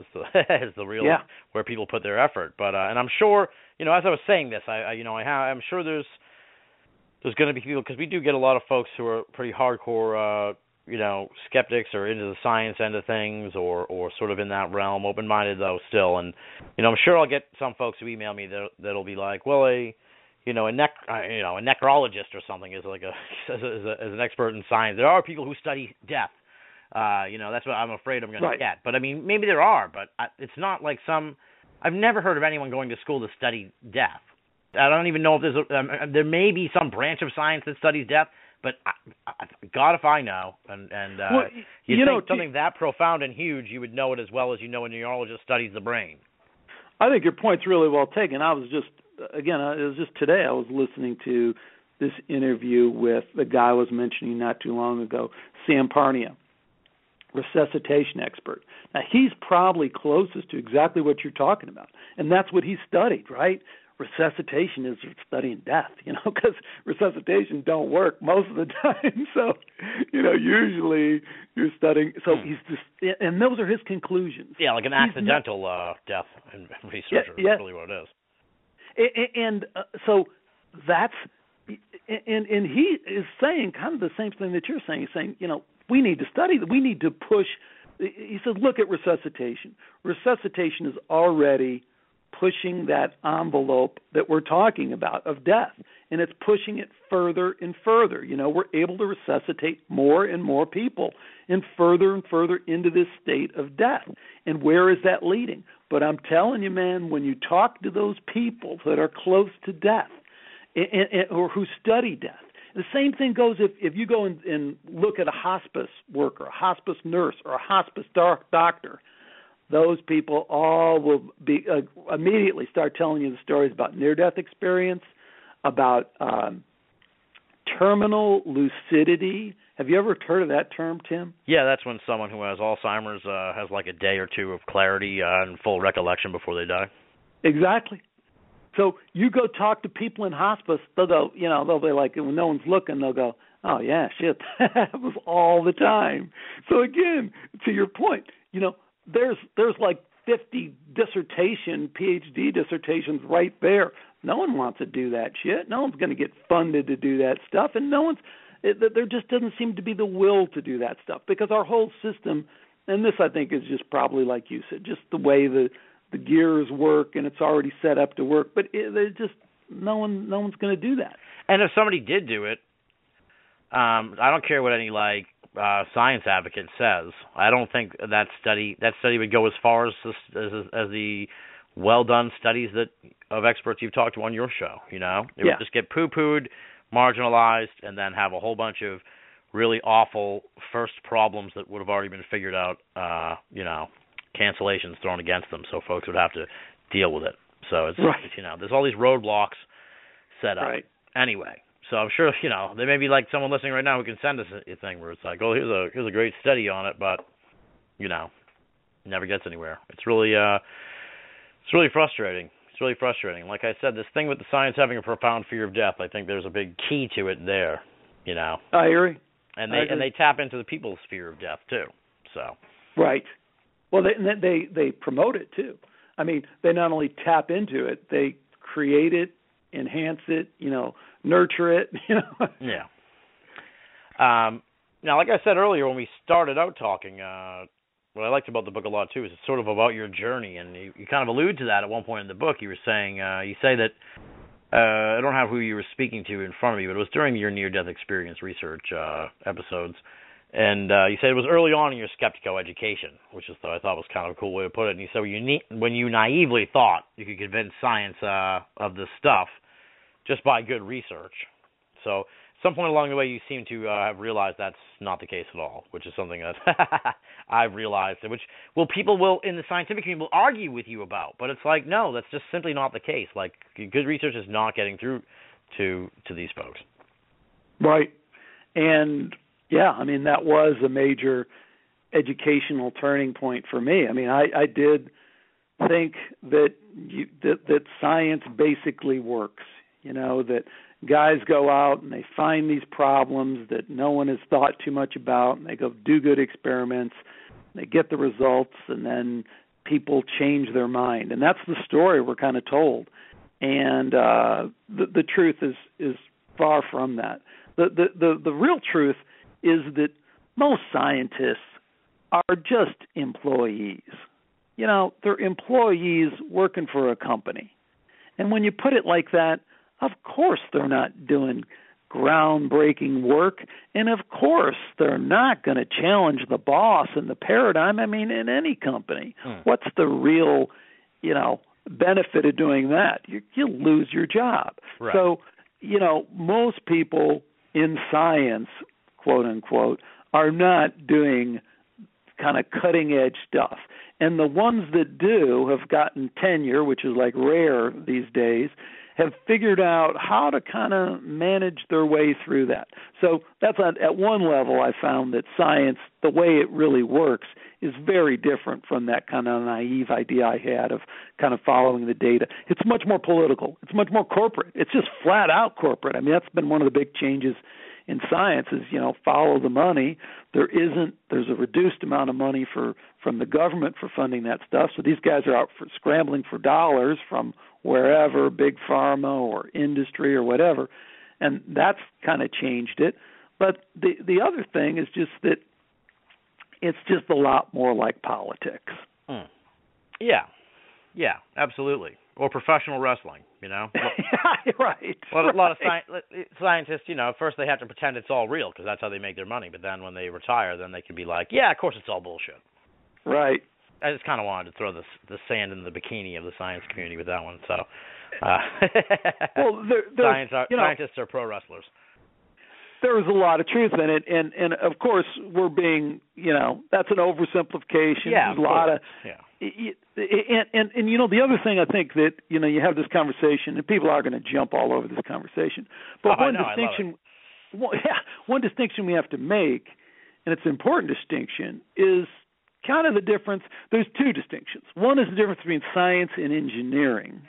where people put their effort. But and I'm sure, you know, as I was saying this, I'm sure there's going to be people, because we do get a lot of folks who are pretty hardcore, skeptics or into the science end of things, or sort of in that realm, open-minded though still. And I'm sure I'll get some folks who email me that'll be like, well, a necrologist or something is like as an expert in science. There are people who study death. That's what I'm afraid I'm going to get. But I mean, maybe there are, but it's not like I've never heard of anyone going to school to study death. I don't even know if there may be some branch of science that studies death, but God if I know. And you think something that profound and huge, you would know it as well as a neurologist studies the brain. I think your point's really well taken. It was just today I was listening to this interview with the guy I was mentioning not too long ago, Sam Parnia, resuscitation expert. Now, he's probably closest to exactly what you're talking about, and that's what he studied, right? Resuscitation is studying death, because resuscitation don't work most of the time. So, usually you're studying. So he's just, and those are his conclusions. Yeah, like an accidental death in research is really what it is. And so that's, and he is saying kind of the same thing that you're saying. He's saying, we need to study that. We need to push. He says, look at resuscitation. Resuscitation is already pushing that envelope that we're talking about of death, and it's pushing it further and further. We're able to resuscitate more and more people and further into this state of death. And where is that leading? But I'm telling you, man, when you talk to those people that are close to death or who study death, the same thing goes if you go and look at a hospice worker, a hospice nurse, or a hospice doctor. Those people all will be immediately start telling you the stories about near-death experience, about terminal lucidity. Have you ever heard of that term, Tim? Yeah, that's when someone who has Alzheimer's has like a day or two of clarity and full recollection before they die. Exactly. So you go talk to people in hospice, they'll go, they'll be like, when no one's looking, they'll go, oh, yeah, shit, that happens all the time. So again, to your point, there's like 50 PhD dissertations right there. No one wants to do that shit. No one's going to get funded to do that stuff, and there just doesn't seem to be the will to do that stuff, because our whole system, and this I think is just probably like you said, just the way the gears work, and it's already set up to work, but no one's going to do that. And if somebody did do it, I don't care what any science advocate says. I don't think that study would go as far as the well done studies of experts you've talked to on your show. It would just get poo-pooed, marginalized, and then have a whole bunch of really awful first problems that would have already been figured out. Cancellations thrown against them, so folks would have to deal with it. So it's there's all these roadblocks set up. Right. Anyway. So I'm sure, there may be like someone listening right now who can send us a thing where it's like, oh, here's a great study on it, but, never gets anywhere. It's really frustrating. It's really frustrating. Like I said, this thing with the science having a profound fear of death, I think there's a big key to it there, I agree. And they tap into the people's fear of death too. So. Right. Well, they promote it too. I mean, they not only tap into it, they create it, enhance it, nurture it, Yeah. Now, like I said earlier when we started out talking, what I liked about the book a lot too is it's sort of about your journey, and you kind of allude to that at one point in the book. You were saying, you say that, I don't have who you were speaking to in front of you, but it was during your near-death experience research episodes, and you said it was early on in your skeptico education, which I thought was kind of a cool way to put it. And you said when you naively thought you could convince science of this stuff just by good research. So at some point along the way, you seem to have realized that's not the case at all, which is something that I've realized, which people in the scientific community will argue with you about. But it's like, no, that's just simply not the case. Like, good research is not getting through to these folks. Right. And, yeah, I mean, that was a major educational turning point for me. I mean, I did think that science basically works. That guys go out and they find these problems that no one has thought too much about, and they go do good experiments, they get the results, and then people change their mind. And that's the story we're kind of told. And the truth is far from that. The real truth is that most scientists are just employees. You know, they're employees working for a company. And when you put it like that, of course they're not doing groundbreaking work, and of course they're not going to challenge the boss and the paradigm. I mean, in any company, what's the real, benefit of doing that? You'll lose your job. Right. So, most people in science, quote unquote, are not doing kind of cutting edge stuff. And the ones that do have gotten tenure, which is like rare these days, have figured out how to kind of manage their way through that. So that's at one level I found that science, the way it really works, is very different from that kind of naive idea I had of kind of following the data. It's much more political. It's much more corporate. It's just flat out corporate. I mean, that's been one of the big changes in science is, follow the money. There's a reduced amount of money from the government for funding that stuff. So these guys are out scrambling for dollars from wherever, big pharma or industry or whatever. And that's kind of changed it. But the other thing is just that it's just a lot more like politics. Yeah, absolutely. Or professional wrestling, Right. Well, a lot of scientists, first they have to pretend it's all real because that's how they make their money. But then when they retire, then they can be like, yeah, of course it's all bullshit. Right. I just kind of wanted to throw the sand in the bikini of the science community with that one. So, well, scientists are pro wrestlers. There's a lot of truth in it, and of course we're being, that's an oversimplification. Yeah, there's a lot of. Yeah. And the other thing I think that you have this conversation and people are going to jump all over this conversation, but one distinction we have to make, and it's an important distinction, is kind of the difference. There's two distinctions. One is the difference between science and engineering.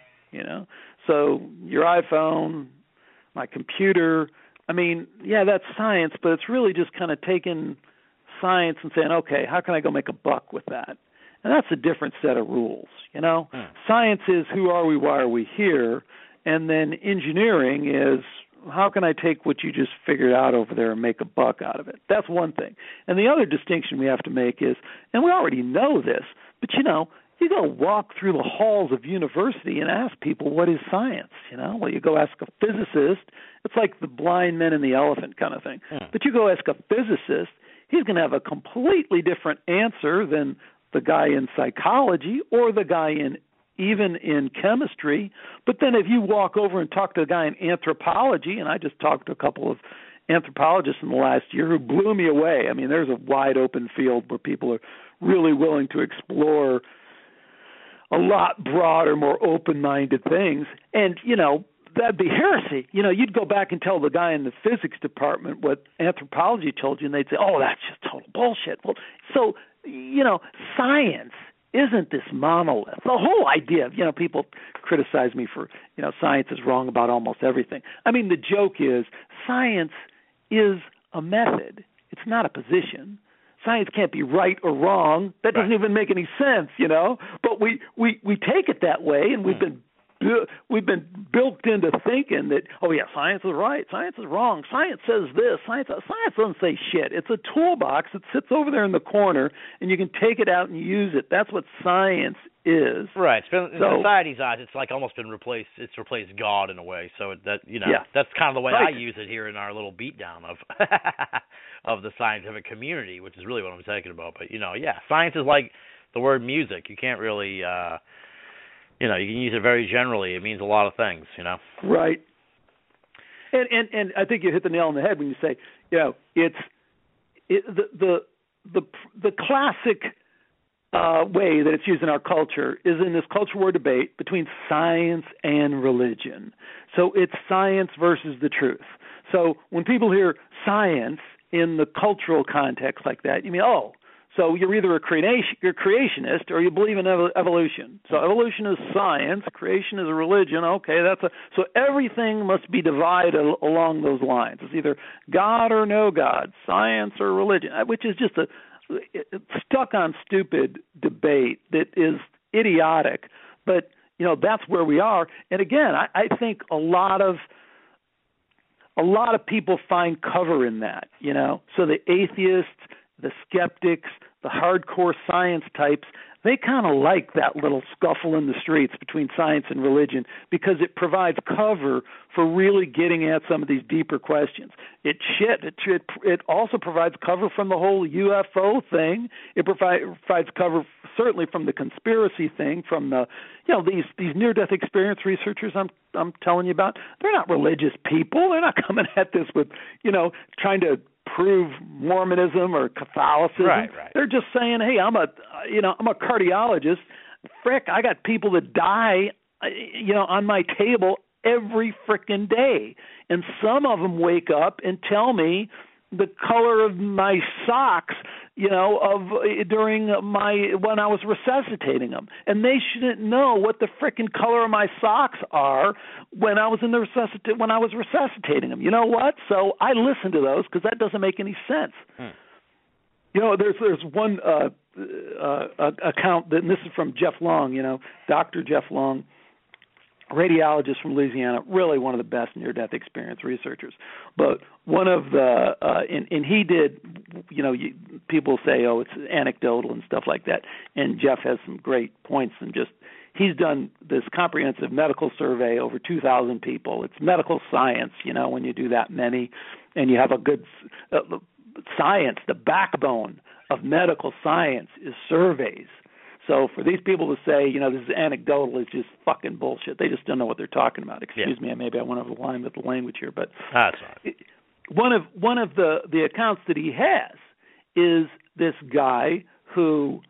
So your iPhone, my computer. I mean, yeah, that's science, but it's really just kind of taking science and saying, okay, how can I go make a buck with that? And that's a different set of rules, Science is who are we, why are we here? And then engineering is how can I take what you just figured out over there and make a buck out of it? That's one thing. And the other distinction we have to make is, and we already know this, but you go walk through the halls of university and ask people, what is science? Well, you go ask a physicist. It's like the blind men and the elephant kind of thing. But you go ask a physicist, he's going to have a completely different answer than the guy in psychology or the guy even in chemistry. But then if you walk over and talk to a guy in anthropology, and I just talked to a couple of anthropologists in the last year who blew me away. I mean, there's a wide open field where people are really willing to explore a lot broader, more open-minded things. And, that'd be heresy. You'd go back and tell the guy in the physics department what anthropology told you, and they'd say, oh, that's just total bullshit. Well, so, science isn't this monolith. The whole idea of, people criticize me for, science is wrong about almost everything. I mean, the joke is science is a method. It's not a position. Science can't be right or wrong. That doesn't even make any sense, But we take it that way, and we've been built into thinking that, oh yeah, science is right, science is wrong, science says this, science doesn't say shit. It's a toolbox that sits over there in the corner, and you can take it out and use it. That's what science is. Right. It's been, in society's eyes, it's like almost been replaced. It's replaced God in a way. So that's kind of the way I use it here in our little beatdown of of the scientific community, which is really what I'm talking about. But science is like the word music. You can't really. You can use it very generally. It means a lot of things, Right. And I think you hit the nail on the head when you say, it's the classic way that it's used in our culture is in this culture war debate between science and religion. So it's science versus the truth. So when people hear science in the cultural context like that, you mean, so you're either a creationist or you believe in evolution. So evolution is science, creation is a religion. Okay, so everything must be divided along those lines. It's either God or no God, science or religion, which is just a stuck on stupid debate that is idiotic. But that's where we are. And again, I think a lot of people find cover in that. So the atheists the skeptics, the hardcore science types, they kind of like that little scuffle in the streets between science and religion because it provides cover for really getting at some of these deeper questions. It also provides cover from the whole UFO thing. It provides cover certainly from the conspiracy thing, from the these near-death experience researchers I'm telling you about. They're not religious people. They're not coming at this with trying to prove Mormonism or Catholicism. Right. They're just saying, hey, I'm a cardiologist. Frick, I got people that die, on my table every frickin' day. And some of them wake up and tell me the color of my socks, during when I was resuscitating them. And they shouldn't know what the frickin' color of my socks are when I was when I was resuscitating them. You know what? So I listen to those because that doesn't make any sense. There's one account, and this is from Jeff Long, Dr. Jeff Long, radiologist from Louisiana, really one of the best near-death experience researchers. But one of the, and he did, people say, oh, it's anecdotal and stuff like that. And Jeff has some great points and he's done this comprehensive medical survey over 2,000 people. It's medical science, when you do that many, and you have a good science, the backbone of medical science is surveys. So for these people to say, this is anecdotal is just fucking bullshit. They just don't know what they're talking about. Excuse me, maybe I went over the line with the language here, but that's right. One of the accounts that he has is this guy who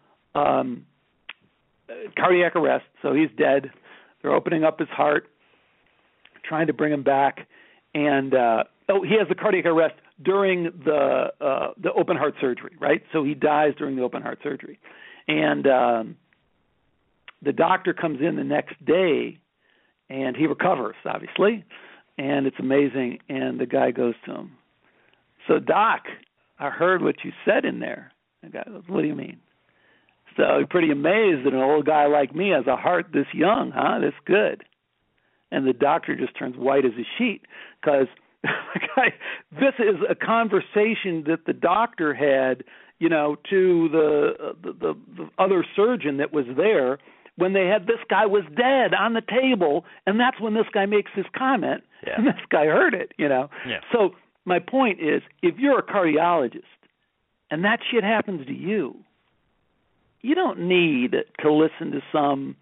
cardiac arrest, so he's dead. They're opening up his heart, trying to bring him back, and he has the cardiac arrest during the open heart surgery, right? So he dies during the open heart surgery. And the doctor comes in the next day, and he recovers, obviously, and it's amazing. And the guy goes to him, so, Doc, I heard what you said in there. The guy goes, what do you mean? So he's pretty amazed that an old guy like me has a heart this young, huh? This good. And the doctor just turns white as a sheet because this is a conversation that the doctor had to the other surgeon that was there when they had this guy was dead on the table, and that's when this guy makes his comment, and this guy heard it, Yeah. So my point is, if you're a cardiologist and that shit happens to you, you don't need to listen to some,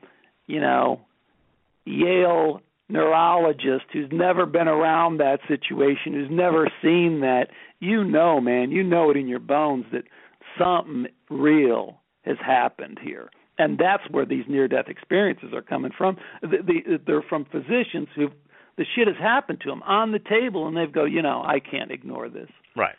Yale neurologist who's never been around that situation, who's never seen that. Man, you know it in your bones that something real has happened here. And that's where these near-death experiences are coming from. They're from physicians who the shit has happened to them on the table, and they go, I can't ignore this. Right.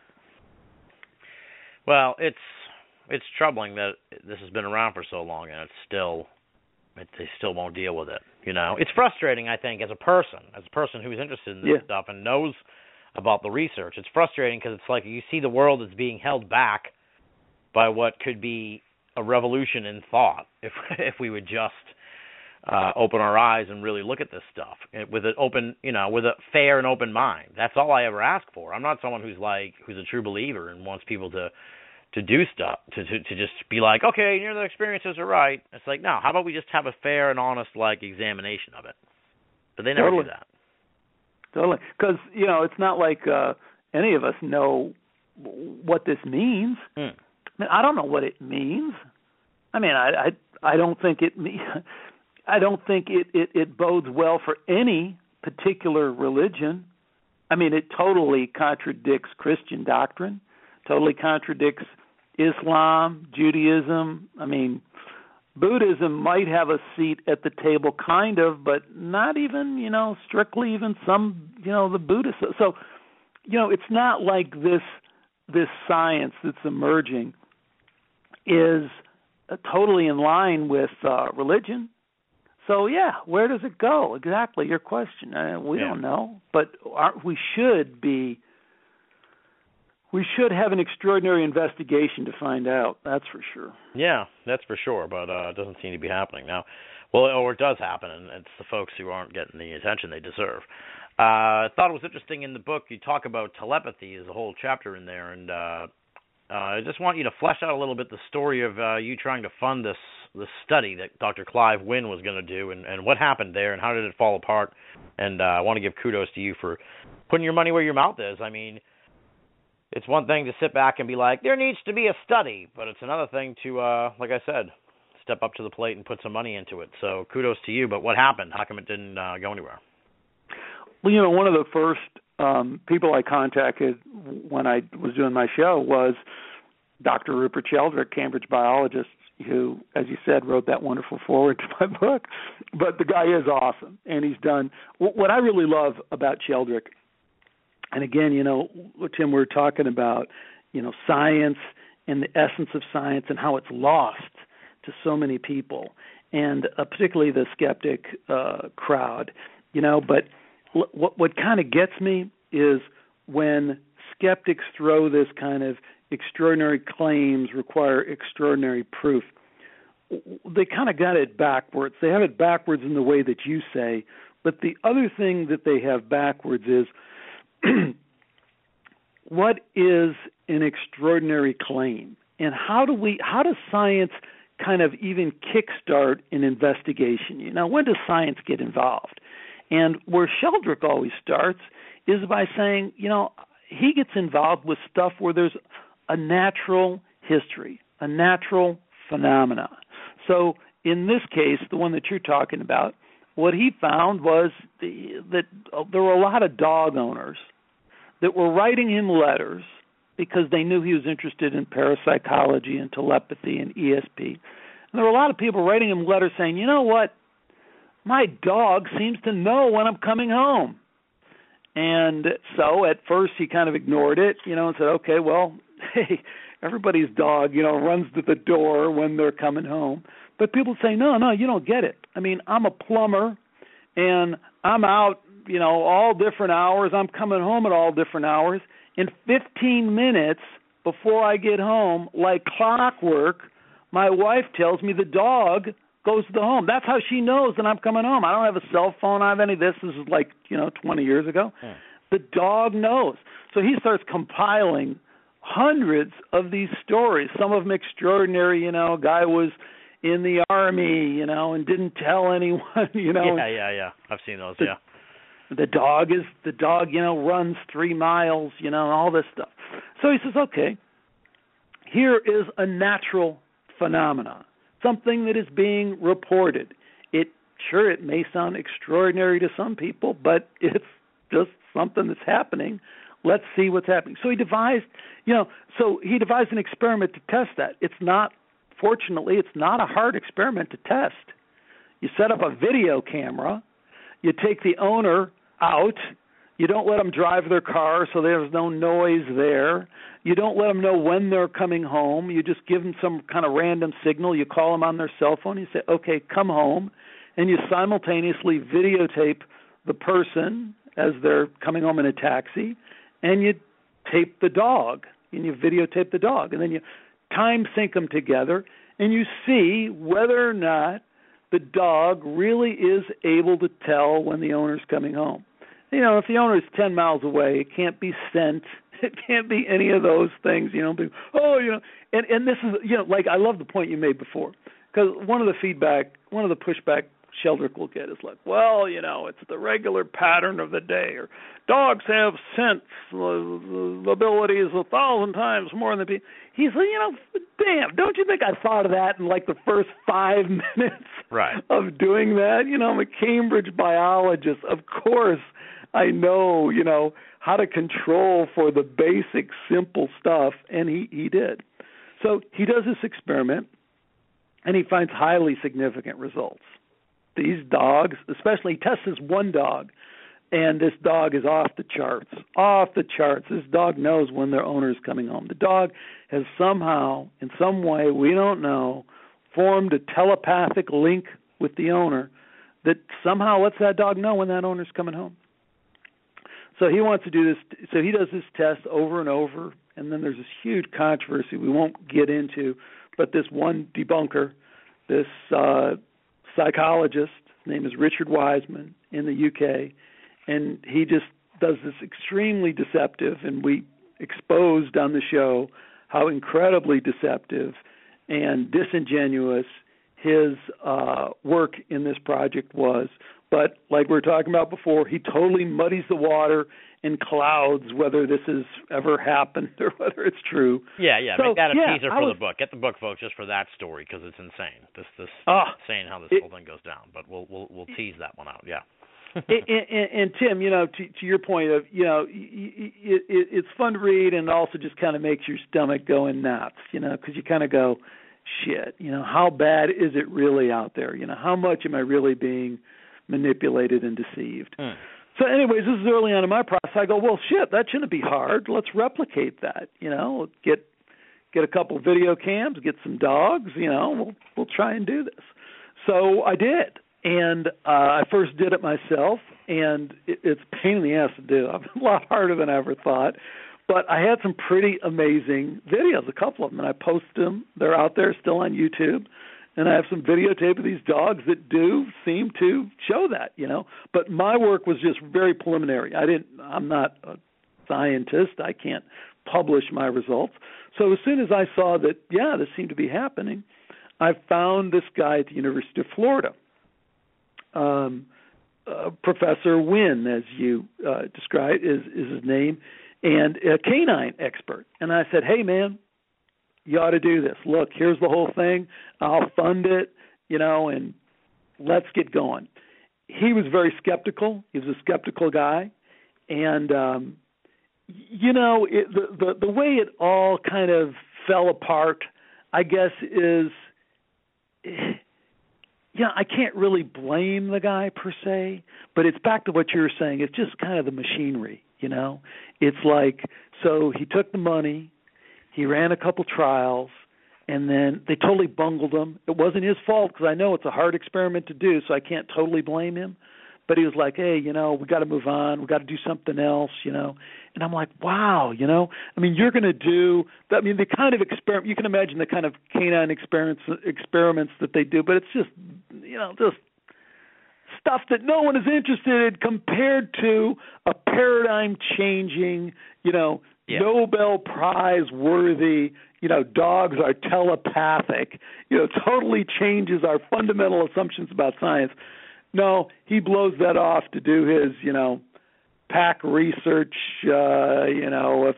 Well, it's troubling that this has been around for so long, and they still won't deal with it. It's frustrating, I think, as a person who's interested in this stuff and knows about the research. It's frustrating because it's like you see the world as being held back by what could be a revolution in thought if we would just open our eyes and really look at this stuff with an open, with a fair and open mind. That's all I ever ask for. I'm not someone who's a true believer and wants people to do stuff, to just be like, okay, the experiences are right. It's like, no, how about we just have a fair and honest examination of it? But they never do that. Totally, because it's not like any of us know what this means. I don't know what it means. I mean, I don't think it bodes well for any particular religion. I mean, it totally contradicts Christian doctrine, totally contradicts Islam, Judaism. I mean, Buddhism might have a seat at the table, kind of, but not even, strictly even some, the Buddhists. So, it's not like this science that's emerging is totally in line with religion. So, where does it go? Exactly, your question. We don't know, but we should have an extraordinary investigation to find out. That's for sure. Yeah, that's for sure, but it doesn't seem to be happening now. Well, or it does happen, and it's the folks who aren't getting the attention they deserve. I thought it was interesting in the book you talk about telepathy. There's a whole chapter in there, and I just want you to flesh out a little bit the story of you trying to fund this study that Dr. Clive Wynne was going to do, and what happened there, and how did it fall apart. And I want to give kudos to you for putting your money where your mouth is. I mean, it's one thing to sit back and be like, there needs to be a study, but it's another thing to, like I said, step up to the plate and put some money into it. So kudos to you, but what happened? How come it didn't go anywhere? Well, one of the first people I contacted when I was doing my show was Dr. Rupert Sheldrake, Cambridge biologist, who, as you said, wrote that wonderful foreword to my book. But the guy is awesome, and he's done what I really love about Sheldrake. And again, Tim, we're talking about, science and the essence of science and how it's lost to so many people, and particularly the skeptic crowd. But what kind of gets me is when skeptics throw this kind of extraordinary claims require extraordinary proof. They kind of got it backwards. They have it backwards in the way that you say, but the other thing that they have backwards is what is an extraordinary claim, and how does science kind of even kickstart an investigation? When does science get involved? And where Sheldrake always starts is by saying, he gets involved with stuff where there's a natural history, a natural phenomena. So in this case, the one that you're talking about, what he found was that there were a lot of dog owners that were writing him letters because they knew he was interested in parapsychology and telepathy and ESP. And there were a lot of people writing him letters saying, you know what, my dog seems to know when I'm coming home. And so at first he kind of ignored it, and said, okay, well, hey, everybody's dog, runs to the door when they're coming home. But people say, no, you don't get it. I mean, I'm a plumber, and I'm out, all different hours. I'm coming home at all different hours. In 15 minutes before I get home, like clockwork, my wife tells me the dog goes to the home. That's how she knows that I'm coming home. I don't have a cell phone. I have any of this. This is like, 20 years ago. Yeah. The dog knows. So he starts compiling hundreds of these stories, some of them extraordinary. A guy was in the army, and didn't tell anyone, Yeah. I've seen those, yeah. The dog, runs 3 miles, and all this stuff. So he says, okay, here is a natural phenomenon, something that is being reported. It may sound extraordinary to some people, but it's just something that's happening. Let's see what's happening. So he devised, an experiment to test that. Fortunately, it's not a hard experiment to test. You set up a video camera, you take the owner out, you don't let them drive their car so there's no noise there. You don't let them know when they're coming home. You just give them some kind of random signal. You call them on their cell phone. You say, okay, come home. And you simultaneously videotape the person as they're coming home in a taxi, and you tape the dog, and you videotape the dog. And then you time sync them together, and you see whether or not the dog really is able to tell when the owner's coming home. If the owner is 10 miles away, it can't be scent. It can't be any of those things, and this is, like I love the point you made before, because one of the pushback Sheldrake will get is like, well, it's the regular pattern of the day, or dogs have sense abilities 1,000 times more than people. He's like, damn, don't you think I thought of that in like the first 5 minutes of doing that? I'm a Cambridge biologist. Of course I know, how to control for the basic simple stuff, and he did. So he does this experiment, and he finds highly significant results. These dogs, especially, he tests this one dog, and this dog is off the charts. This dog knows when their owner is coming home. The dog has somehow, in some way, we don't know, formed a telepathic link with the owner that somehow lets that dog know when that owner's coming home. So he wants to do this. So he does this test over and over, and then there's this huge controversy we won't get into, but this one debunker, this psychologist, his name is Richard Wiseman in the UK, and he just does this extremely deceptive, and we exposed on the show how incredibly deceptive and disingenuous his work in this project was. But like we were talking about before, he totally muddies the water and clouds whether this has ever happened or whether it's true. Yeah. So, Make that a teaser for the book. Get the book, folks, just for that story, because it's insane. This insane how this whole thing goes down. But we'll tease that one out. Yeah. and Tim, to your point of, it's fun to read, and also just kind of makes your stomach go in knots, because you kind of go, shit, how bad is it really out there? How much am I really being manipulated and deceived? So anyways, this is early on in my process. I go, well, shit, that shouldn't be hard. Let's replicate that. Get a couple video cams, get some dogs. We'll try and do this. So I did, and I first did it myself, and it's a pain in the ass to do. A lot harder than I ever thought. But I had some pretty amazing videos, a couple of them, and I posted them. They're out there still on YouTube. And I have some videotape of these dogs that do seem to show that, But my work was just very preliminary. I'm not a scientist. I can't publish my results. So as soon as I saw that, this seemed to be happening, I found this guy at the University of Florida, Professor Wynn, as you described, is his name, and a canine expert. And I said, hey, man, you ought to do this. Look, here's the whole thing. I'll fund it, and let's get going. He was very skeptical. He was a skeptical guy. And, the way it all kind of fell apart, I guess, is, I can't really blame the guy per se, but it's back to what you were saying. It's just kind of the machinery, It's like, so he took the money, he ran a couple trials, and then they totally bungled him. It wasn't his fault, because I know it's a hard experiment to do, so I can't totally blame him. But he was like, hey, we got to move on. We got to do something else, And I'm like, wow, you're going to do – the kind of experiment – you can imagine the kind of canine experiments that they do, but it's just, just stuff that no one is interested in compared to a paradigm-changing, Nobel Prize worthy, dogs are telepathic, totally changes our fundamental assumptions about science. No, he blows that off to do his, pack research, if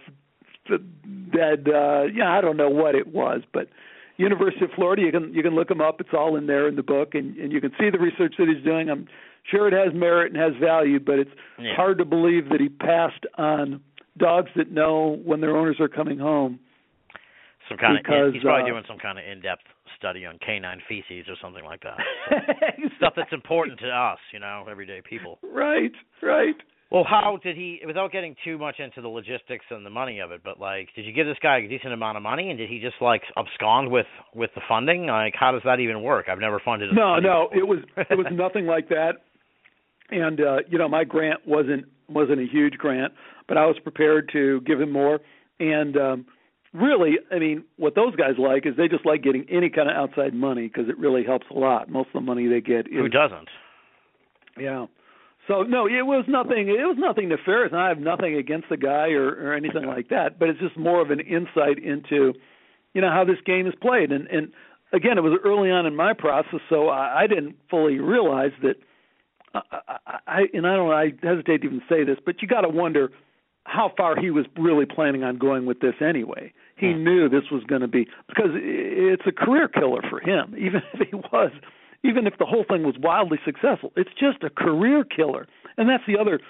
I don't know what it was, but University of Florida, you can look him up. It's all in there in the book, and you can see the research that he's doing. I'm sure it has merit and has value, but it's hard to believe that he passed on dogs that know when their owners are coming home. He's probably doing some kind of in-depth study on canine feces or something like that. So stuff that's important to us, everyday people. Right. Well, how did he, without getting too much into the logistics and the money of it, but did you give this guy a decent amount of money, and did he just abscond with the funding? How does that even work? I've never funded. No, it was nothing like that. And my grant wasn't a huge grant, but I was prepared to give him more. And really, what those guys like is they just like getting any kind of outside money, because it really helps a lot. Most of the money they get is. Who doesn't? Yeah. So no, it was nothing nefarious, and I have nothing against the guy or anything like that. But it's just more of an insight into, how this game is played. And again, it was early on in my process, so I didn't fully realize that. I hesitate to even say this, but you got to wonder how far he was really planning on going with this anyway. He knew this was going to be, because it's a career killer for him, even if the whole thing was wildly successful. It's just a career killer. And that's the other,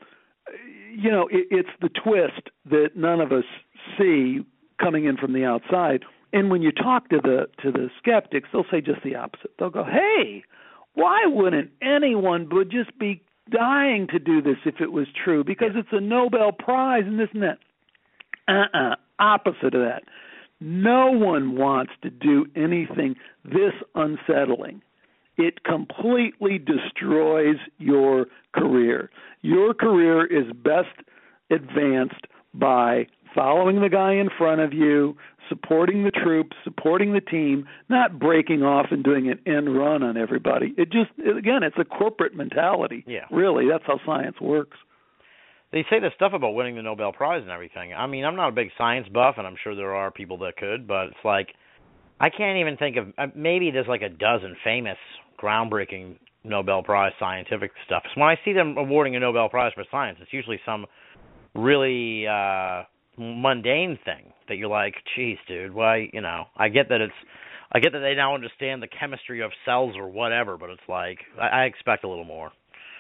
it's the twist that none of us see coming in from the outside. And when you talk to the skeptics, they'll say just the opposite. They'll go, hey, why wouldn't anyone would just be dying to do this if it was true? Because it's a Nobel Prize and this and that. Opposite of that. No one wants to do anything this unsettling. It completely destroys your career. Your career is best advanced by following the guy in front of you, supporting the troops, supporting the team, not breaking off and doing an end run on everybody. It's a corporate mentality. Yeah. Really, that's how science works. they say this stuff about winning the Nobel Prize and everything. I mean, I'm not a big science buff, and I'm sure there are people that could, but it's like I can't even think of maybe there's like a dozen famous, groundbreaking Nobel Prize scientific stuff. So when I see them awarding a Nobel Prize for science, it's usually some really mundane thing that you're like, geez, dude, why? You know, I get that they now understand the chemistry of cells or whatever, but it's like I expect a little more.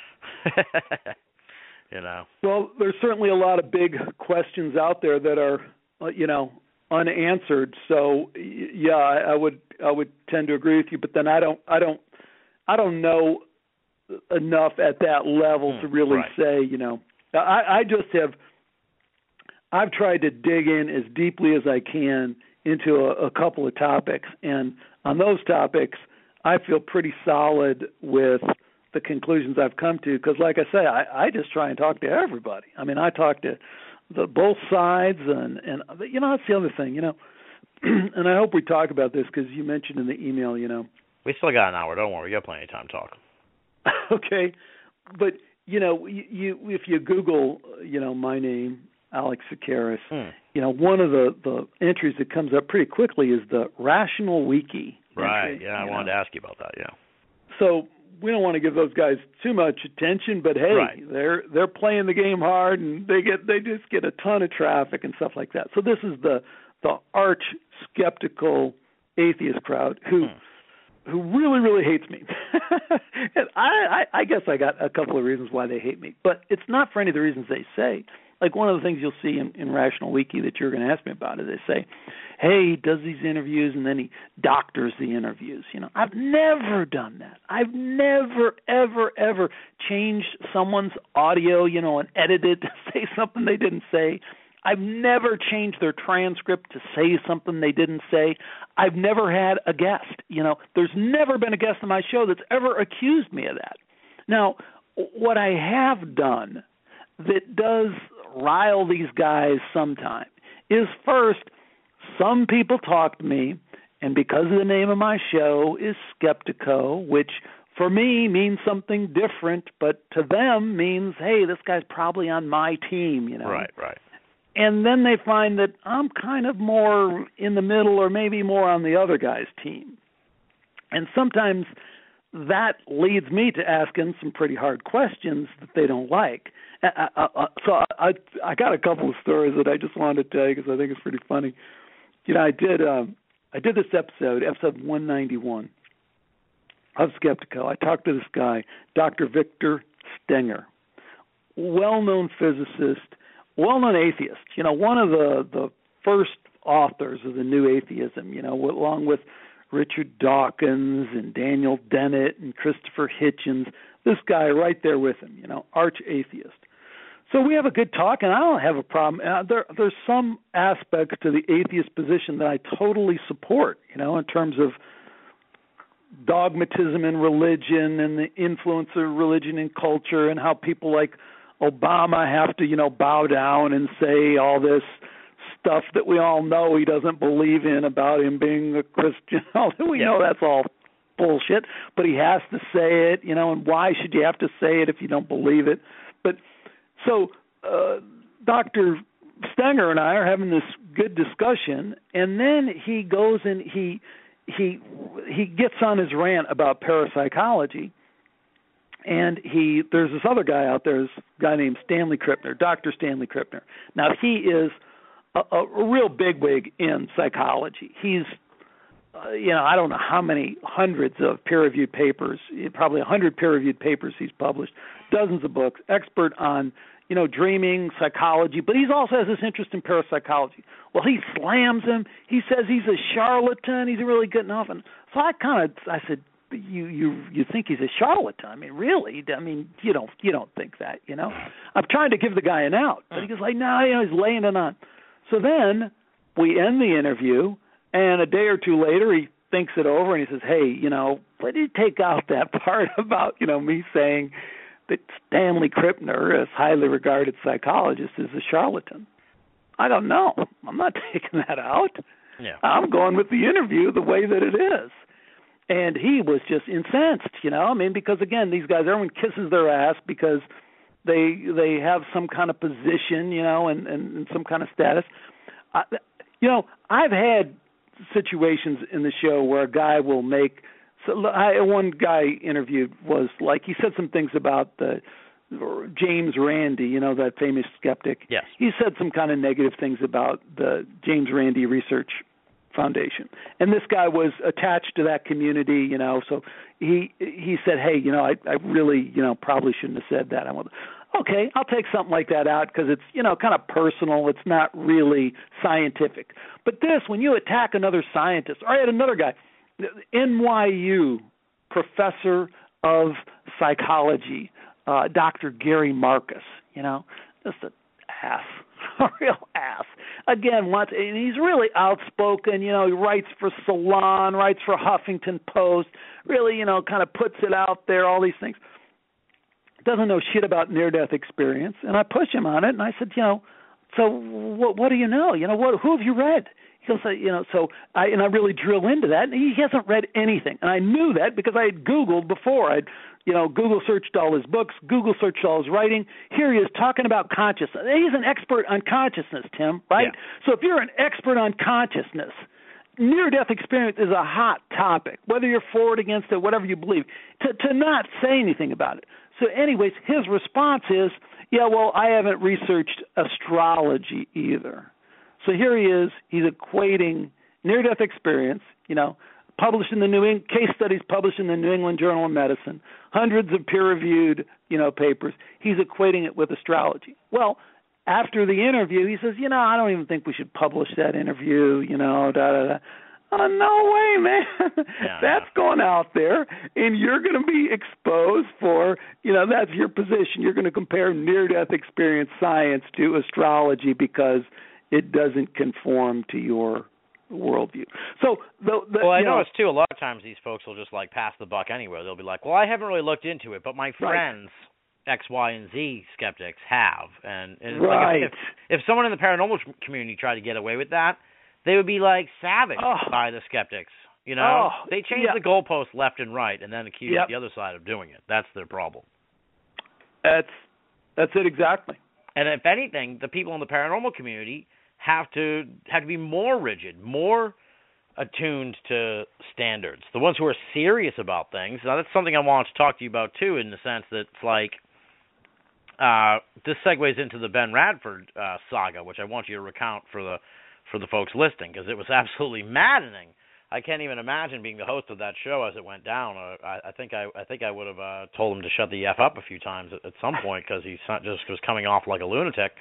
You know. Well, there's certainly a lot of big questions out there that are, unanswered. So yeah, I would tend to agree with you. But then I don't know enough at that level to really say. I've tried to dig in as deeply as I can into a couple of topics, and on those topics, I feel pretty solid with the conclusions I've come to, because like I say, I just try and talk to everybody. I mean, I talk to both sides, and that's the other thing, and I hope we talk about this because you mentioned in the email, We still got an hour. Don't worry. We got plenty of time to talk. Okay. But, if you Google, my name, Alex Tsakiris, one of the entries that comes up pretty quickly is the Rational Wiki. Right. Entry, I wanted to ask you about that, yeah. So we don't want to give those guys too much attention, but hey, they're playing the game hard, and they just get a ton of traffic and stuff like that. So this is the arch skeptical atheist crowd who really, really hates me. And I guess I got a couple of reasons why they hate me, but it's not for any of the reasons they say. Like one of the things you'll see in Rational Wiki that you're going to ask me about is they say, hey, he does these interviews and then he doctors the interviews. I've never done that. I've never, ever, ever changed someone's audio, and edited to say something they didn't say. I've never changed their transcript to say something they didn't say. I've never had a guest. There's never been a guest on my show that's ever accused me of that. Now, what I have done that does rile these guys sometime is, first, some people talk to me, and because of the name of my show is Skeptico, which for me means something different, but to them means, hey, this guy's probably on my team, Right. And then they find that I'm kind of more in the middle or maybe more on the other guy's team. And sometimes that leads me to asking some pretty hard questions that they don't like. So I got a couple of stories that I just wanted to tell you because I think it's pretty funny. I did this episode 191 of Skeptico. I talked to this guy, Dr. Victor Stenger, well-known physicist, well-known atheist. One of the first authors of the New Atheism. Along with Richard Dawkins and Daniel Dennett and Christopher Hitchens. This guy right there with him. Arch atheist. So we have a good talk, and I don't have a problem. There's some aspects to the atheist position that I totally support, in terms of dogmatism in religion and the influence of religion in culture and how people like Obama have to, bow down and say all this stuff that we all know he doesn't believe in about him being a Christian. We know that's all bullshit, but he has to say it, and why should you have to say it if you don't believe it? But so Dr. Stenger and I are having this good discussion, and then he goes and he gets on his rant about parapsychology, and there's this other guy out there, this guy named Stanley Krippner, Dr. Stanley Krippner. Now he is a real bigwig in psychology. He's I don't know how many hundreds of peer-reviewed papers, probably 100 peer-reviewed papers he's published, dozens of books, expert on, dreaming, psychology, but he also has this interest in parapsychology. Well, he slams him. He says he's a charlatan. He's really good enough. And so I said, you think he's a charlatan? I mean, really? I mean, you don't think that, I'm trying to give the guy an out, but he goes like, no, he's laying it on. So then we end the interview, and a day or two later, he thinks it over, and he says, hey, why did you take out that part about, me saying that Stanley Krippner, a highly regarded psychologist, is a charlatan? I don't know. I'm not taking that out. Yeah. I'm going with the interview the way that it is. And he was just incensed, because, again, these guys, everyone kisses their ass because they have some kind of position, and some kind of status. I've had situations in the show where a guy will make. One guy interviewed was like, he said some things about the James Randi, that famous skeptic. Yes. He said some kind of negative things about the James Randi Research Foundation, and this guy was attached to that community, so he said, hey, I really, probably shouldn't have said that. I went, okay, I'll take something like that out because it's, kind of personal. It's not really scientific. But this, when you attack another scientist, I had another guy, NYU professor of psychology, Dr. Gary Marcus, just an ass, a real ass. Again, he's really outspoken, he writes for Salon, writes for Huffington Post, really, kind of puts it out there, all these things. Doesn't know shit about near-death experience, and I pushed him on it, and I said, so what do you know? Who have you read? He'll say, I really drill into that, and he hasn't read anything, and I knew that because I had Googled before. I'd, Google searched all his books, Google searched all his writing. Here he is talking about consciousness. He's an expert on consciousness, Tim, right? Yeah. So if you're an expert on consciousness, near-death experience is a hot topic, whether you're for it, against it, whatever you believe, to not say anything about it. So anyways, his response is, I haven't researched astrology either. So here he is, he's equating near-death experience, published in the case studies published in the New England Journal of Medicine, hundreds of peer-reviewed, papers. He's equating it with astrology. Well, after the interview, he says, I don't even think we should publish that interview, Oh, no way, man. That's going out there, and you're going to be exposed for, that's your position. You're going to compare near-death experience science to astrology because it doesn't conform to your worldview. So, I notice, too, a lot of times these folks will just, pass the buck anywhere. They'll be like, well, I haven't really looked into it, but my friends, X, Y, and Z skeptics have. And it's like if someone in the paranormal community tried to get away with that, they would be savaged by the skeptics. They change the goalposts left and right and then accuse the other side of doing it. That's their problem. That's it exactly. And if anything, the people in the paranormal community have to be more rigid, more attuned to standards. The ones who are serious about things. Now, that's something I want to talk to you about too, in the sense that it's this segues into the Ben Radford saga, which I want you to recount for the folks listening, because it was absolutely maddening. I can't even imagine being the host of that show as it went down. I think I would have told him to shut the F up a few times at some point, because he just was coming off like a lunatic.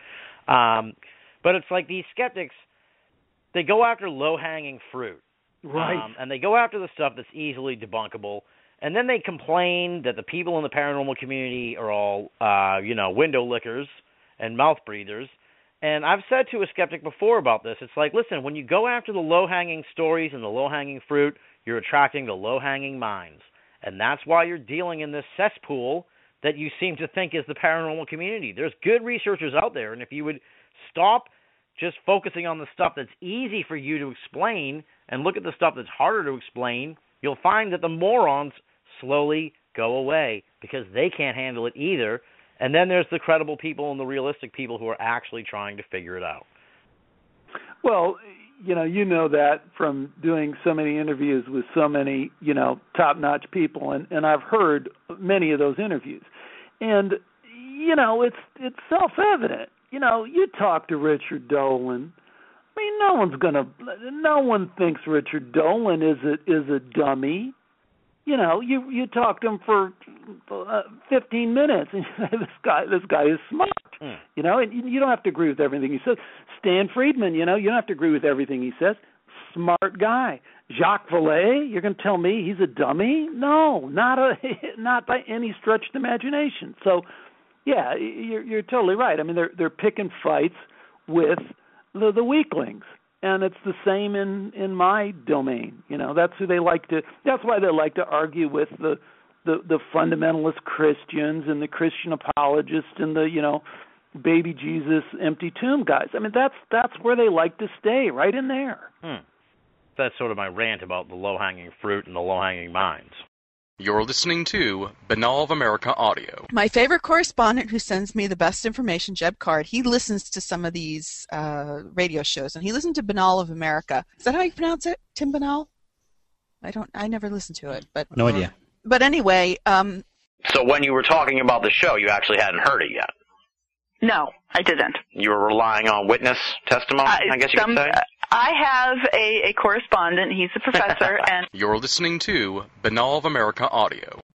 But it's like these skeptics, they go after low-hanging fruit. Right. And they go after the stuff that's easily debunkable, and then they complain that the people in the paranormal community are all, window lickers and mouth breathers. And I've said to a skeptic before about this, it's like, listen, when you go after the low-hanging stories and the low-hanging fruit, you're attracting the low-hanging minds. And that's why you're dealing in this cesspool that you seem to think is the paranormal community. There's good researchers out there, and if you would stop just focusing on the stuff that's easy for you to explain and look at the stuff that's harder to explain, you'll find that the morons slowly go away because they can't handle it either. And then there's the credible people and the realistic people who are actually trying to figure it out. Well, you know that from doing so many interviews with so many, top-notch people, and I've heard many of those interviews. And, it's self-evident. You talk to Richard Dolan. I mean, no one thinks Richard Dolan is a dummy. You talk to him for 15 minutes, and this guy is smart. And you don't have to agree with everything he says. Stan Friedman, you don't have to agree with everything he says. Smart guy. Jacques Vallée, you're going to tell me he's a dummy? No, not by any stretch of the imagination. So, yeah, you're totally right. I mean, they're picking fights with the weaklings. And it's the same in my domain. That's who they like to. That's why they like to argue with the fundamentalist Christians and the Christian apologists and the baby Jesus empty tomb guys. I mean, that's where they like to stay, right in there. That's sort of my rant about the low hanging fruit and the low hanging minds. You're listening to Banal of America Audio. My favorite correspondent who sends me the best information, Jeb Card, he listens to some of these radio shows, and he listened to Banal of America. Is that how you pronounce it, Tim Banal? I never listened to it, but no idea. But anyway, So when you were talking about the show, you actually hadn't heard it yet? No, I didn't. You were relying on witness testimony, I guess you could say? I have a correspondent. He's a professor. And You're listening to Banal of America Audio.